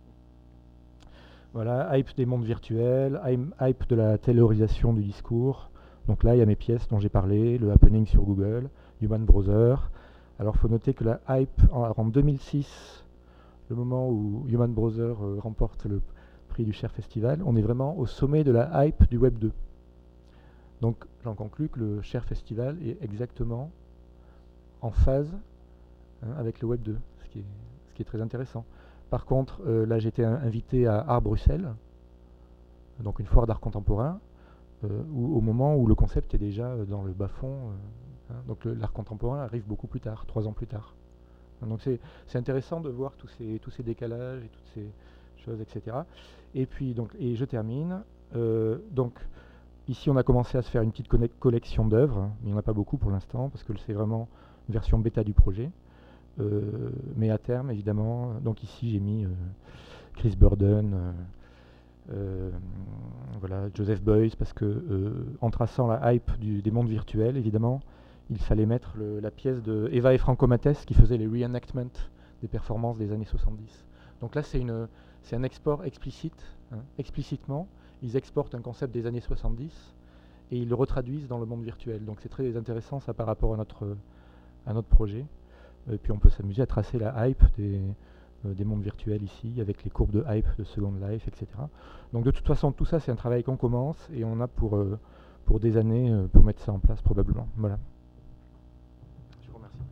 Voilà, hype des mondes virtuels, hype de la taylorisation du discours. Donc là il y a mes pièces dont j'ai parlé, le happening sur Google, Human Browser. Alors il faut noter que la hype, en, en deux mille six, le moment où Human Browser euh, remporte le prix du Cher Festival, on est vraiment au sommet de la hype du Web deux. Donc j'en conclus que le Cher Festival est exactement en phase hein, avec le Web deux, ce qui est, ce qui est très intéressant. Par contre, euh, là j'étais invité à Art Bruxelles, donc une foire d'art contemporain, euh, où, au moment où le concept est déjà dans le bas-fond. Euh, hein, donc l'art contemporain arrive beaucoup plus tard, trois ans plus tard. Donc c'est intéressant de voir tous ces, tous ces décalages et toutes ces choses, et cetera. Et puis, donc, et je termine. Euh, donc, ici, on a commencé à se faire une petite collection d'œuvres, hein, mais il n'y en a pas beaucoup pour l'instant, parce que c'est vraiment une version bêta du projet. Euh, mais à terme, évidemment, donc ici j'ai mis euh, Chris Burden, euh, euh, voilà, Joseph Beuys, parce que euh, en traçant la hype du, des mondes virtuels, évidemment, il fallait mettre le, la pièce de Eva et Franco Mattès qui faisait les reenactments des performances des années soixante-dix. Donc là, c'est une, c'est un export explicite, hein, explicitement. Ils exportent un concept des années soixante-dix et ils le retraduisent dans le monde virtuel. Donc c'est très intéressant ça par rapport à notre, à notre projet. Et puis on peut s'amuser à tracer la hype des, euh, des mondes virtuels ici, avec les courbes de hype de Second Life, et cetera. Donc de toute façon, tout ça, c'est un travail qu'on commence et on a pour, euh, pour des années euh, pour mettre ça en place, probablement. Voilà. Je vous remercie.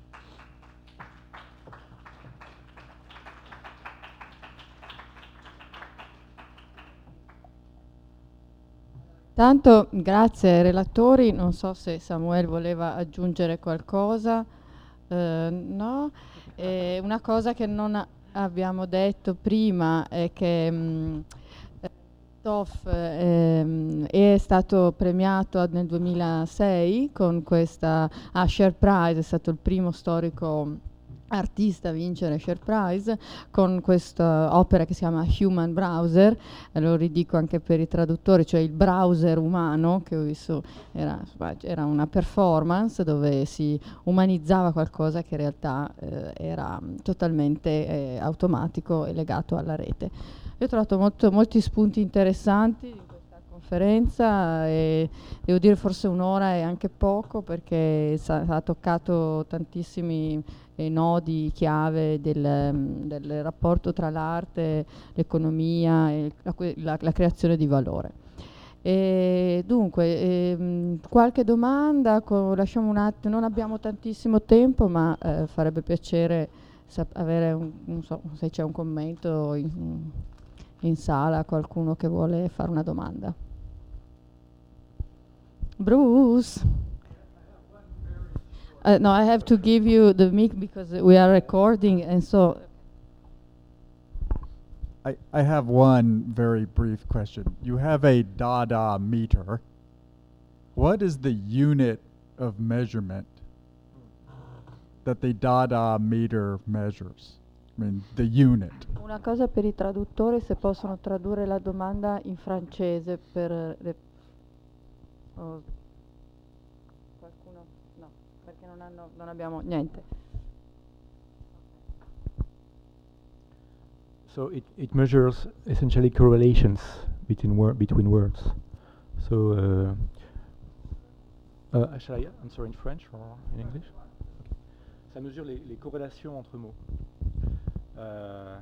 Tanto grazie ai relatori, non so se Samuel voleva aggiungere qualcosa. Uh, no, e una cosa che non a- abbiamo detto prima è che mh, Toff ehm, è stato premiato ad- nel duemilasei con questa Asher Prize, è stato il primo storico artista a vincere Asher Prize con questa opera che si chiama Human Browser, e lo ridico anche per i traduttori, cioè il browser umano, che ho visto era, era una performance dove si umanizzava qualcosa che in realtà eh, era totalmente eh, automatico e legato alla rete. Io ho trovato molto, molti spunti interessanti in questa conferenza e devo dire forse un'ora è anche poco perché sa- ha toccato tantissimi eh, nodi chiave del, mm, del rapporto tra l'arte, l'economia e la, que- la- la creazione di valore. E dunque, ehm, qualche domanda, co- lasciamo un attimo, non abbiamo tantissimo tempo, ma eh, farebbe piacere sap- avere un, non so se c'è un commento in, in sala, qualcuno che vuole fare una domanda. Bruce? Uh, no, I have to give you the mic because we are recording, and so I, I have one very brief question. You have a Dada meter. What is the unit of measurement that the Dada meter measures? I mean, the unit. una cosa per i traduttori, se possono tradurre la domanda in francese per le- oh, qualcuno no, perché non hanno non abbiamo niente. So it, it measures essentially correlations between wor between words. So uh, uh, shall I answer in French or in English? Okay. Ça mesure les, les corrélations entre mots. Euh,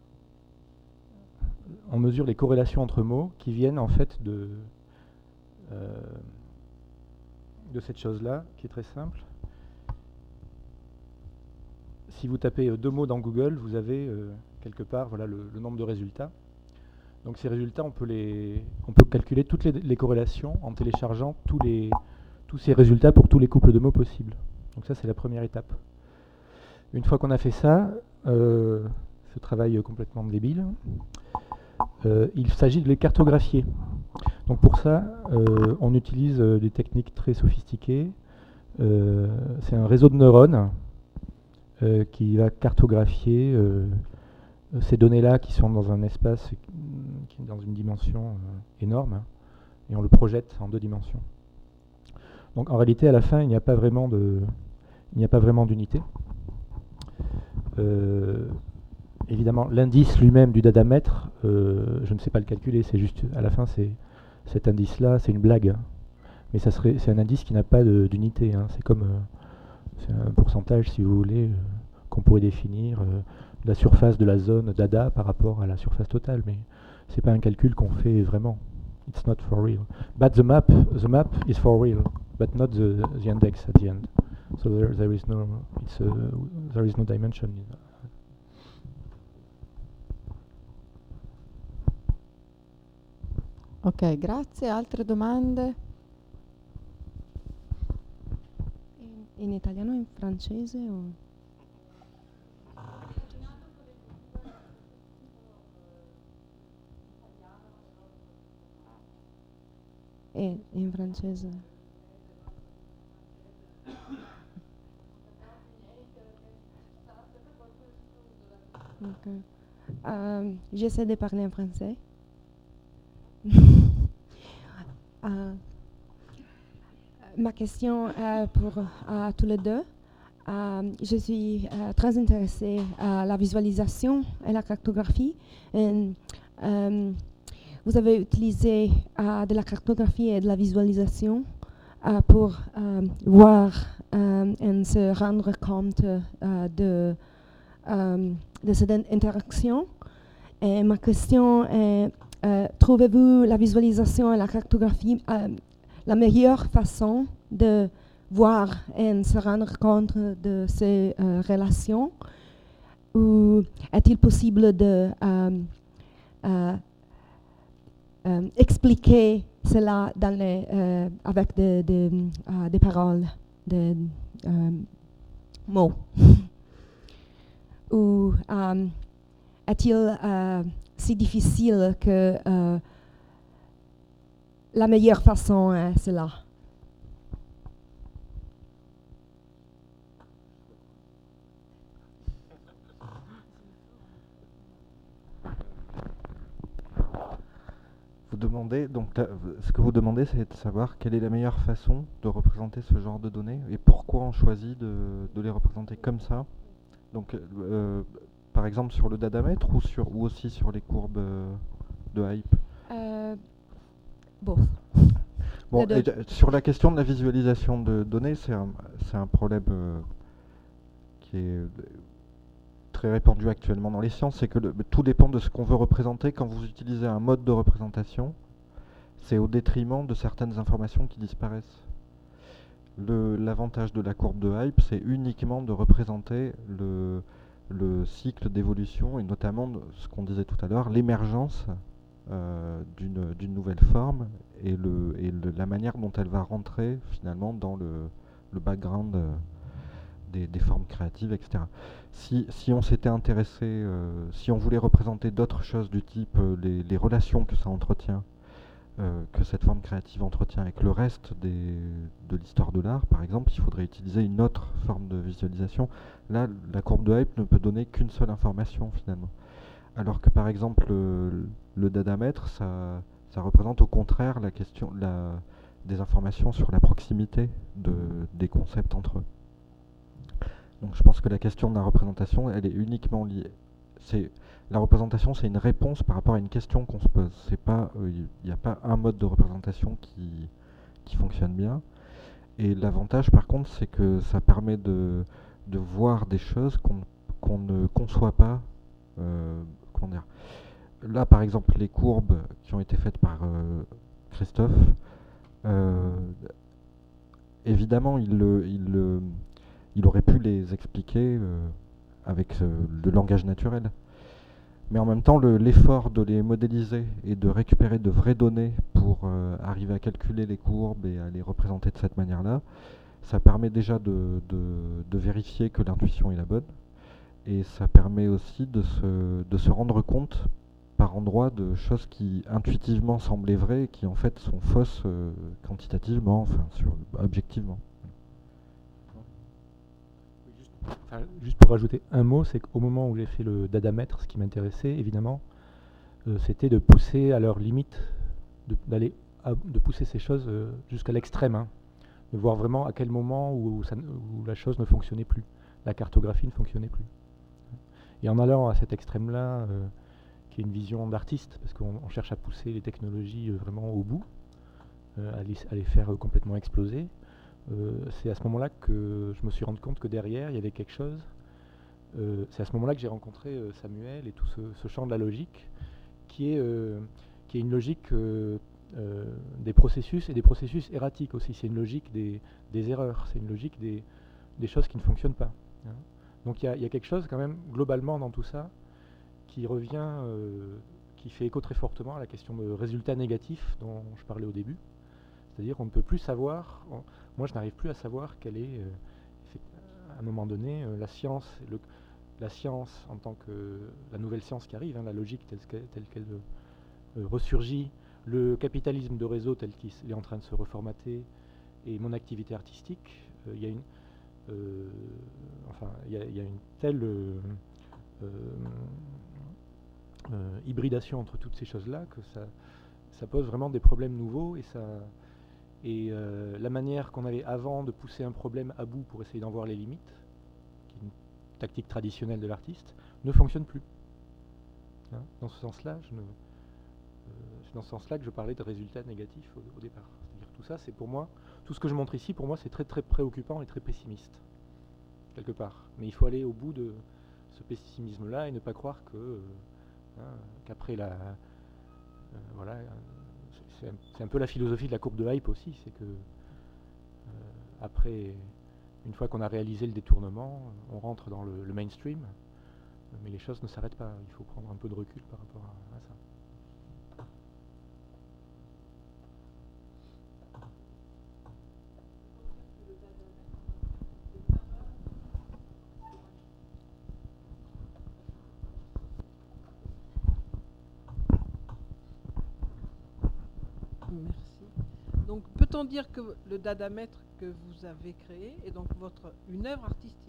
on mesure les corrélations entre mots qui viennent en fait de euh, de cette chose-là, qui est très simple. Si vous tapez euh, deux mots dans Google, vous avez euh, quelque part voilà, le, le nombre de résultats. Donc ces résultats, on peut, les, on peut calculer toutes les, les corrélations en téléchargeant tous, les, tous ces résultats pour tous les couples de mots possibles. Donc ça, c'est la première étape. Une fois qu'on a fait ça, euh, ce travail complètement débile, euh, il s'agit de les cartographier. Donc pour ça, euh, on utilise euh, des techniques très sophistiquées. Euh, c'est un réseau de neurones euh, qui va cartographier euh, ces données-là qui sont dans un espace qui est dans une dimension euh, énorme, hein, et on le projette en deux dimensions. Donc en réalité, à la fin, il n'y a pas vraiment de, il n'y a pas vraiment d'unité. Euh, évidemment, l'indice lui-même du dadamètre, euh, je ne sais pas le calculer. C'est juste, à la fin, c'est cet indice-là, c'est une blague. Hein. Mais ça serait, c'est un indice qui n'a pas d'unité. Hein. C'est comme, euh, c'est un pourcentage, si vous voulez, euh, qu'on pourrait définir. Euh, la surface de la zone dada par rapport à la surface totale, mais c'est pas un calcul qu'on fait vraiment. It's not for real. But the map, the map is for real, but not the, the index at the end. So there, there is no, it's a, there is no dimension. Ok, grazie. Altre domande? In, in italiano o in francese? O? E in francese. D'accord. Euh, J'essaie de parler en français. Euh, ma question est pour euh, tous les deux. Euh, je suis euh, très intéressée à la visualisation et la cartographie. Et, euh, vous avez utilisé euh, de la cartographie et de la visualisation euh, pour euh, voir euh, et se rendre compte euh, de, euh, de cette interaction. Et ma question est, euh, trouvez-vous la visualisation et la cartographie euh, la meilleure façon de voir et se rendre compte de ces euh, relations, ou est-il possible de euh, euh, euh, expliquer cela dans les, euh, avec des de, euh, de paroles, des euh, mots? Ou euh, est-il euh, si difficile que euh, la meilleure façon est cela? Vous demandez, donc là, ce que vous demandez, c'est de savoir quelle est la meilleure façon de représenter ce genre de données et pourquoi on choisit de, de les représenter comme ça. Donc, euh, par exemple sur le dadamètre ou, sur, ou aussi sur les courbes euh, de hype. Euh, both. Bon, Les deux. et, sur la question de la visualisation de données, c'est un, c'est un problème euh, qui est très répandu actuellement dans les sciences, c'est que le, tout dépend de ce qu'on veut représenter. Quand vous utilisez un mode de représentation, c'est au détriment de certaines informations qui disparaissent. L'avantage de la courbe de hype, c'est uniquement de représenter le, le cycle d'évolution et notamment ce qu'on disait tout à l'heure, l'émergence euh, d'une d'une nouvelle forme et, le, et le, la manière dont elle va rentrer finalement dans le, le background euh, des, des formes créatives, et cetera. Si, si on s'était intéressé, euh, si on voulait représenter d'autres choses du type euh, les, les relations que ça entretient, euh, que cette forme créative entretient avec le reste des, de l'histoire de l'art, par exemple, il faudrait utiliser une autre forme de visualisation. Là, la courbe de hype ne peut donner qu'une seule information finalement. Alors que par exemple, le, le dadamètre, ça, ça représente au contraire la question, la, des informations sur la proximité de, des concepts entre eux. Donc je pense que la question de la représentation, elle est uniquement liée. C'est, la représentation, c'est une réponse par rapport à une question qu'on se pose. C'est pas, il euh, n'y a pas un mode de représentation qui, qui fonctionne bien. Et l'avantage, par contre, c'est que ça permet de, de voir des choses qu'on qu'on ne conçoit pas. Euh, comment dire. Là, par exemple, les courbes qui ont été faites par euh, Christophe, euh, évidemment, il le, il le il aurait pu les expliquer euh, avec euh, le langage naturel. Mais en même temps, l'effort de les modéliser et de récupérer de vraies données pour euh, arriver à calculer les courbes et à les représenter de cette manière-là, ça permet déjà de, de, de vérifier que l'intuition est la bonne. Et ça permet aussi de se, de se rendre compte par endroits de choses qui intuitivement semblaient vraies et qui en fait sont fausses euh, quantitativement, enfin sur, objectivement. Enfin, juste pour rajouter un mot, c'est qu'au moment où j'ai fait le dadamètre, ce qui m'intéressait évidemment, euh, c'était de pousser à leur limite, de, d'aller à, de pousser ces choses euh, jusqu'à l'extrême, hein, de voir vraiment à quel moment où, ça, où la chose ne fonctionnait plus, la cartographie ne fonctionnait plus. Et en allant à cet extrême-là, euh, qui est une vision d'artiste, parce qu'on on cherche à pousser les technologies euh, vraiment au bout, euh, à, les, à les faire euh, complètement exploser. Euh, c'est à ce moment-là que je me suis rendu compte que derrière, il y avait quelque chose. Euh, c'est à ce moment-là que j'ai rencontré euh, Samuel et tout ce, ce champ de la logique, qui est, euh, qui est une logique euh, euh, des processus et des processus erratiques aussi. C'est une logique des, des erreurs, c'est une logique des, des choses qui ne fonctionnent pas. Hein. Donc il y, y a quelque chose quand même globalement dans tout ça qui revient, euh, qui fait écho très fortement à la question de résultats négatifs dont je parlais au début. C'est-à-dire qu'on ne peut plus savoir, on, moi je n'arrive plus à savoir quelle est, euh, à un moment donné, euh, la science, le, la science en tant que la nouvelle science qui arrive, hein, la logique telle qu'elle, telle qu'elle euh, ressurgit, le capitalisme de réseau tel qu'il est en train de se reformater, et mon activité artistique, il euh, y a une, euh, enfin, il y, y a une telle euh, euh, euh, hybridation entre toutes ces choses-là que ça, ça pose vraiment des problèmes nouveaux et, ça, et euh, la manière qu'on avait avant de pousser un problème à bout pour essayer d'en voir les limites, qui est une tactique traditionnelle de l'artiste, ne fonctionne plus. Hein, dans ce sens-là, je ne, euh, c'est dans ce sens-là que je parlais de résultats négatifs au, au départ. C'est-à-dire tout ça, c'est pour moi, tout ce que je montre ici, pour moi, c'est très très préoccupant et très pessimiste, quelque part. Mais il faut aller au bout de ce pessimisme-là et ne pas croire que, euh, hein, qu'après la, euh, voilà, euh, c'est, un, c'est un peu la philosophie de la courbe de hype aussi, c'est que euh, après, une fois qu'on a réalisé le détournement, on rentre dans le, le mainstream. Mais les choses ne s'arrêtent pas, il faut prendre un peu de recul par rapport à, à ça. Merci. Donc peut-on dire que le dadamètre que vous avez créé est donc votre, une œuvre artistique?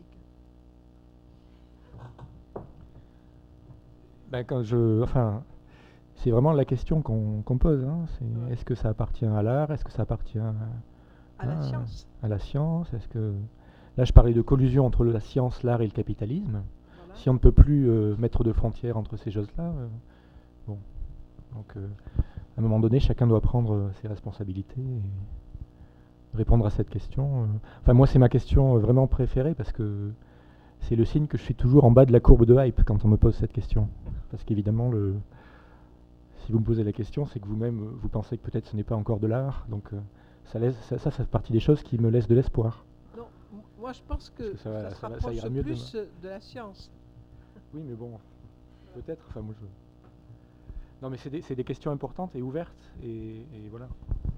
Ben quand je, enfin, c'est vraiment la question qu'on qu'on pose. Hein. C'est, ouais. Est-ce que ça appartient à l'art? Est-ce que ça appartient à, à la science? À la science. Est-ce que là, je parlais de collusion entre la science, l'art et le capitalisme. Voilà. Si on ne peut plus euh, mettre de frontières entre ces choses-là, euh, bon, donc euh, à un moment donné, chacun doit prendre euh, ses responsabilités et répondre à cette question. Euh. Enfin, moi, c'est ma question euh, vraiment préférée parce que c'est le signe que je suis toujours en bas de la courbe de hype quand on me pose cette question. Parce qu'évidemment, le, si vous me posez la question, c'est que vous-même, vous pensez que peut-être ce n'est pas encore de l'art. Donc euh, ça, laisse, ça, ça, ça fait partie des choses qui me laissent de l'espoir. Non, moi je pense que, que ça, va, ça, se ça, rapproche ça ira mieux plus demain. de la science. Oui, mais bon, peut-être. Enfin, moi, je... Non, mais c'est des, c'est des questions importantes et ouvertes. Et, et voilà.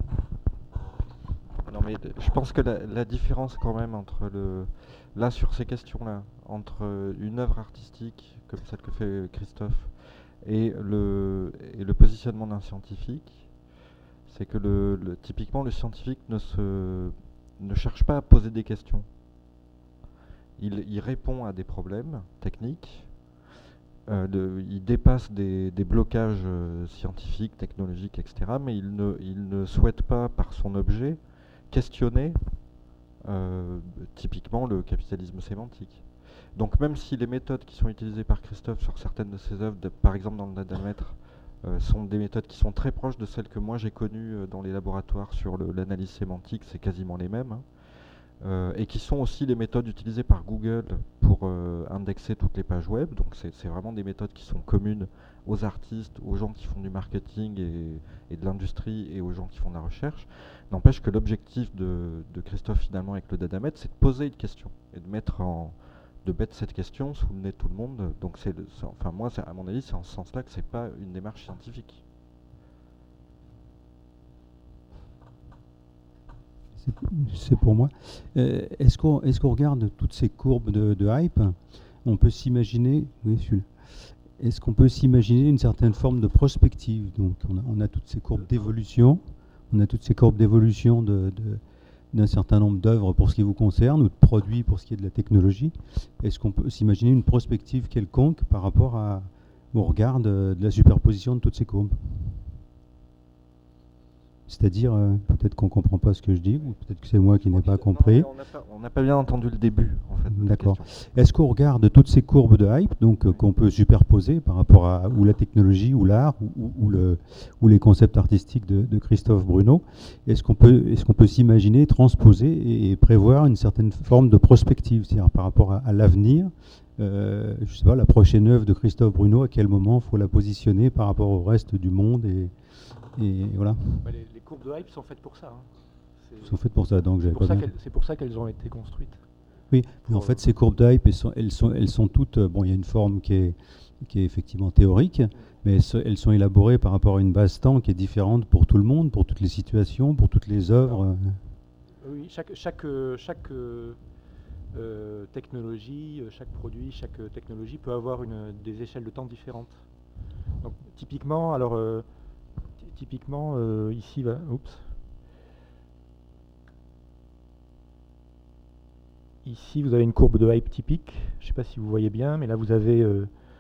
Non, mais je pense que la, la différence quand même entre le... Là, sur ces questions-là, entre une œuvre artistique, comme celle que fait Christophe, et le, et le positionnement d'un scientifique, c'est que le, le, typiquement, le scientifique ne, se, ne cherche pas à poser des questions. Il, il répond à des problèmes techniques, euh, de, il dépasse des, des blocages euh, scientifiques, technologiques, et cetera, mais il ne, il ne souhaite pas, par son objet, questionner Euh, typiquement le capitalisme sémantique. Donc même si les méthodes qui sont utilisées par Christophe sur certaines de ses œuvres, de, par exemple dans le dadamètre, euh, sont des méthodes qui sont très proches de celles que moi j'ai connues euh, dans les laboratoires sur le, l'analyse sémantique, c'est quasiment les mêmes, hein, euh, et qui sont aussi les méthodes utilisées par Google pour euh, indexer toutes les pages web. Donc c'est, c'est vraiment des méthodes qui sont communes aux artistes, aux gens qui font du marketing et, et de l'industrie et aux gens qui font de la recherche. N'empêche que l'objectif de, de Christophe finalement avec le dadamètre, c'est de poser une question et de mettre en, de mettre cette question sous le nez de tout le monde. Donc c'est, c'est enfin moi, c'est, à mon avis, c'est en ce sens-là que c'est pas une démarche scientifique. C'est, c'est pour moi. Euh, est-ce qu'on, est-ce qu'on regarde toutes ces courbes de, de hype, on peut s'imaginer, oui, celui-là. Est-ce qu'on peut s'imaginer une certaine forme de prospective? Donc on a, on a toutes ces courbes d'évolution, on a toutes ces courbes d'évolution de, de, d'un certain nombre d'œuvres pour ce qui vous concerne, ou de produits pour ce qui est de la technologie. Est-ce qu'on peut s'imaginer une prospective quelconque par rapport à, au regard de, de la superposition de toutes ces courbes? C'est-à-dire, euh, peut-être qu'on ne comprend pas ce que je dis, ou peut-être que c'est moi qui n'ai pas compris. On n'a pas, on n'a pas bien entendu le début, en fait. D'accord. Est-ce qu'on regarde toutes ces courbes de hype, donc euh, qu'on peut superposer par rapport à ou la technologie, ou l'art, ou, ou, ou, le, ou les concepts artistiques de, de Christophe Bruno, est-ce qu'on peut, est-ce qu'on peut s'imaginer, transposer et, et prévoir une certaine forme de prospective, c'est-à-dire par rapport à, à l'avenir, euh, je ne sais pas, la prochaine œuvre de Christophe Bruno, à quel moment il faut la positionner par rapport au reste du monde et, et voilà. Bah les, les courbes de hype sont faites pour ça. Hein. C'est sont faites pour ça, donc c'est, pour ça c'est pour ça qu'elles ont été construites. Oui, mais en fait, ces courbes de hype, elles sont, elles sont, elles sont toutes. Euh, bon, il y a une forme qui est, qui est effectivement théorique, mais elles, elles sont élaborées par rapport à une base temps qui est différente pour tout le monde, pour toutes les situations, pour toutes les œuvres. Alors, oui, chaque, chaque, chaque euh, euh, technologie, chaque produit, chaque technologie peut avoir une, des échelles de temps différentes. Donc, typiquement, alors. Euh, Typiquement, euh, ici, va, oups. Ici, vous avez une courbe de hype typique. Je ne sais pas si vous voyez bien, mais là, vous avez euh,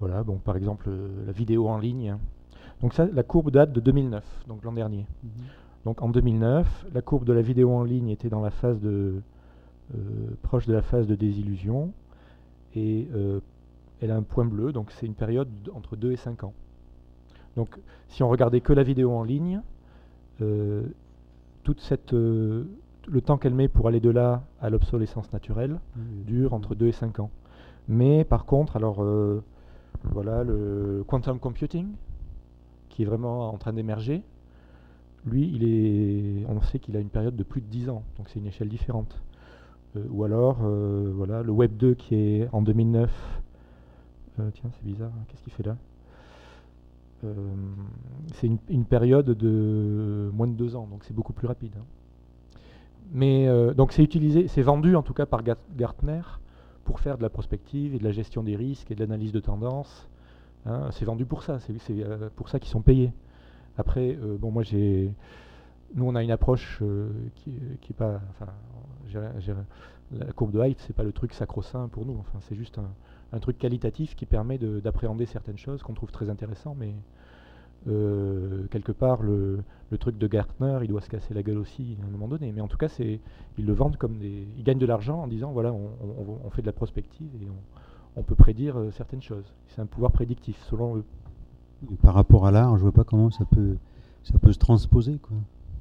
voilà, bon, par exemple euh, la vidéo en ligne. Donc ça, la courbe date de deux mille neuf, donc l'an dernier. Mmh. Donc en deux mille neuf, la courbe de la vidéo en ligne était dans la phase de euh, proche de la phase de désillusion, et euh, elle a un point bleu, donc c'est une période entre deux et cinq ans. Donc si on regardait que la vidéo en ligne, euh, toute cette, euh, le temps qu'elle met pour aller de là à l'obsolescence naturelle mmh. dure entre deux et cinq ans. Mais par contre, alors euh, voilà, le quantum computing, qui est vraiment en train d'émerger, lui, il est, on sait qu'il a une période de plus de dix ans, donc c'est une échelle différente. Euh, ou alors, euh, voilà, le Web deux qui est en deux mille neuf, euh, tiens, c'est bizarre, hein, qu'est-ce qu'il fait là euh, c'est une, une période de moins de deux ans, donc c'est beaucoup plus rapide. Hein. Mais euh, donc c'est utilisé, c'est vendu en tout cas par Gartner pour faire de la prospective et de la gestion des risques et de l'analyse de tendance. Hein, c'est vendu pour ça, c'est euh, pour ça qu'ils sont payés. Après, euh, bon, moi j'ai, nous on a une approche euh, qui, qui est pas, enfin, j'ai, j'ai, la courbe de hype, c'est pas le truc sacro-saint pour nous. Enfin, c'est juste un, un truc qualitatif qui permet de, d'appréhender certaines choses qu'on trouve très intéressantes, mais euh, quelque part le, le truc de Gartner, il doit se casser la gueule aussi à un moment donné. Mais en tout cas, c'est, ils le vendent comme des, ils gagnent de l'argent en disant voilà, on, on, on fait de la prospective et on, on peut prédire euh, certaines choses. C'est un pouvoir prédictif selon eux. Par rapport à l'art, je vois pas comment ça peut, ça peut se transposer, quoi.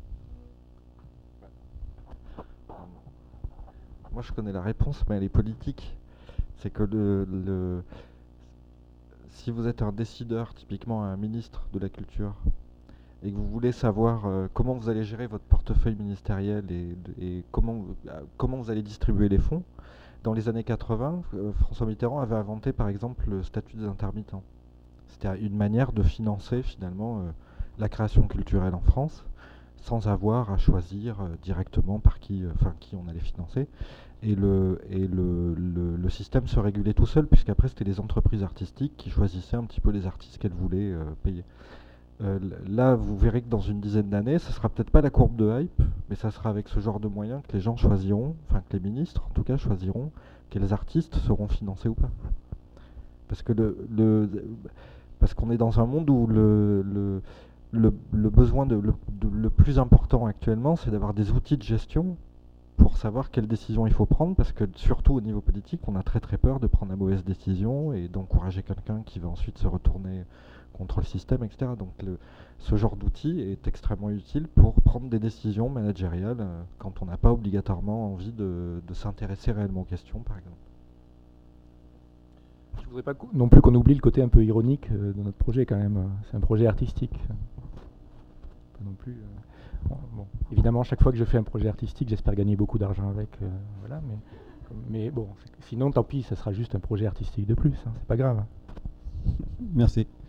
Moi, je connais la réponse, mais elle est politique. C'est que le, le, si vous êtes un décideur, typiquement un ministre de la Culture, et que vous voulez savoir euh, comment vous allez gérer votre portefeuille ministériel et, et comment, euh, comment vous allez distribuer les fonds, dans les années quatre-vingts, euh, François Mitterrand avait inventé, par exemple, le statut des intermittents. C'était une manière de financer finalement euh, la création culturelle en France sans avoir à choisir euh, directement par qui, euh, enfin qui on allait financer. Et, le, et le, le, le système se régulait tout seul, puisqu'après c'était les entreprises artistiques qui choisissaient un petit peu les artistes qu'elles voulaient euh, payer. Euh, là, vous verrez que dans une dizaine d'années, ce sera peut-être pas la courbe de hype, mais ça sera avec ce genre de moyens que les gens choisiront, enfin que les ministres en tout cas choisiront quels artistes seront financés ou pas. Parce que le, le Parce qu'on est dans un monde où le, le, le, le besoin de, le, de, le plus important actuellement, c'est d'avoir des outils de gestion pour savoir quelles décisions il faut prendre, parce que surtout au niveau politique, on a très très peur de prendre la mauvaise décision et d'encourager quelqu'un qui va ensuite se retourner contre le système, et cetera. Donc le, ce genre d'outil est extrêmement utile pour prendre des décisions managériales euh, quand on n'a pas obligatoirement envie de, de s'intéresser réellement aux questions, par exemple. Je ne voudrais pas non plus qu'on oublie le côté un peu ironique euh, de notre projet quand même. C'est un projet artistique. Pas non plus. Euh, bon, bon. Évidemment, chaque fois que je fais un projet artistique, j'espère gagner beaucoup d'argent avec. Euh, voilà, mais, mais bon, sinon, tant pis, ça sera juste un projet artistique de plus. Hein, c'est pas grave. Merci.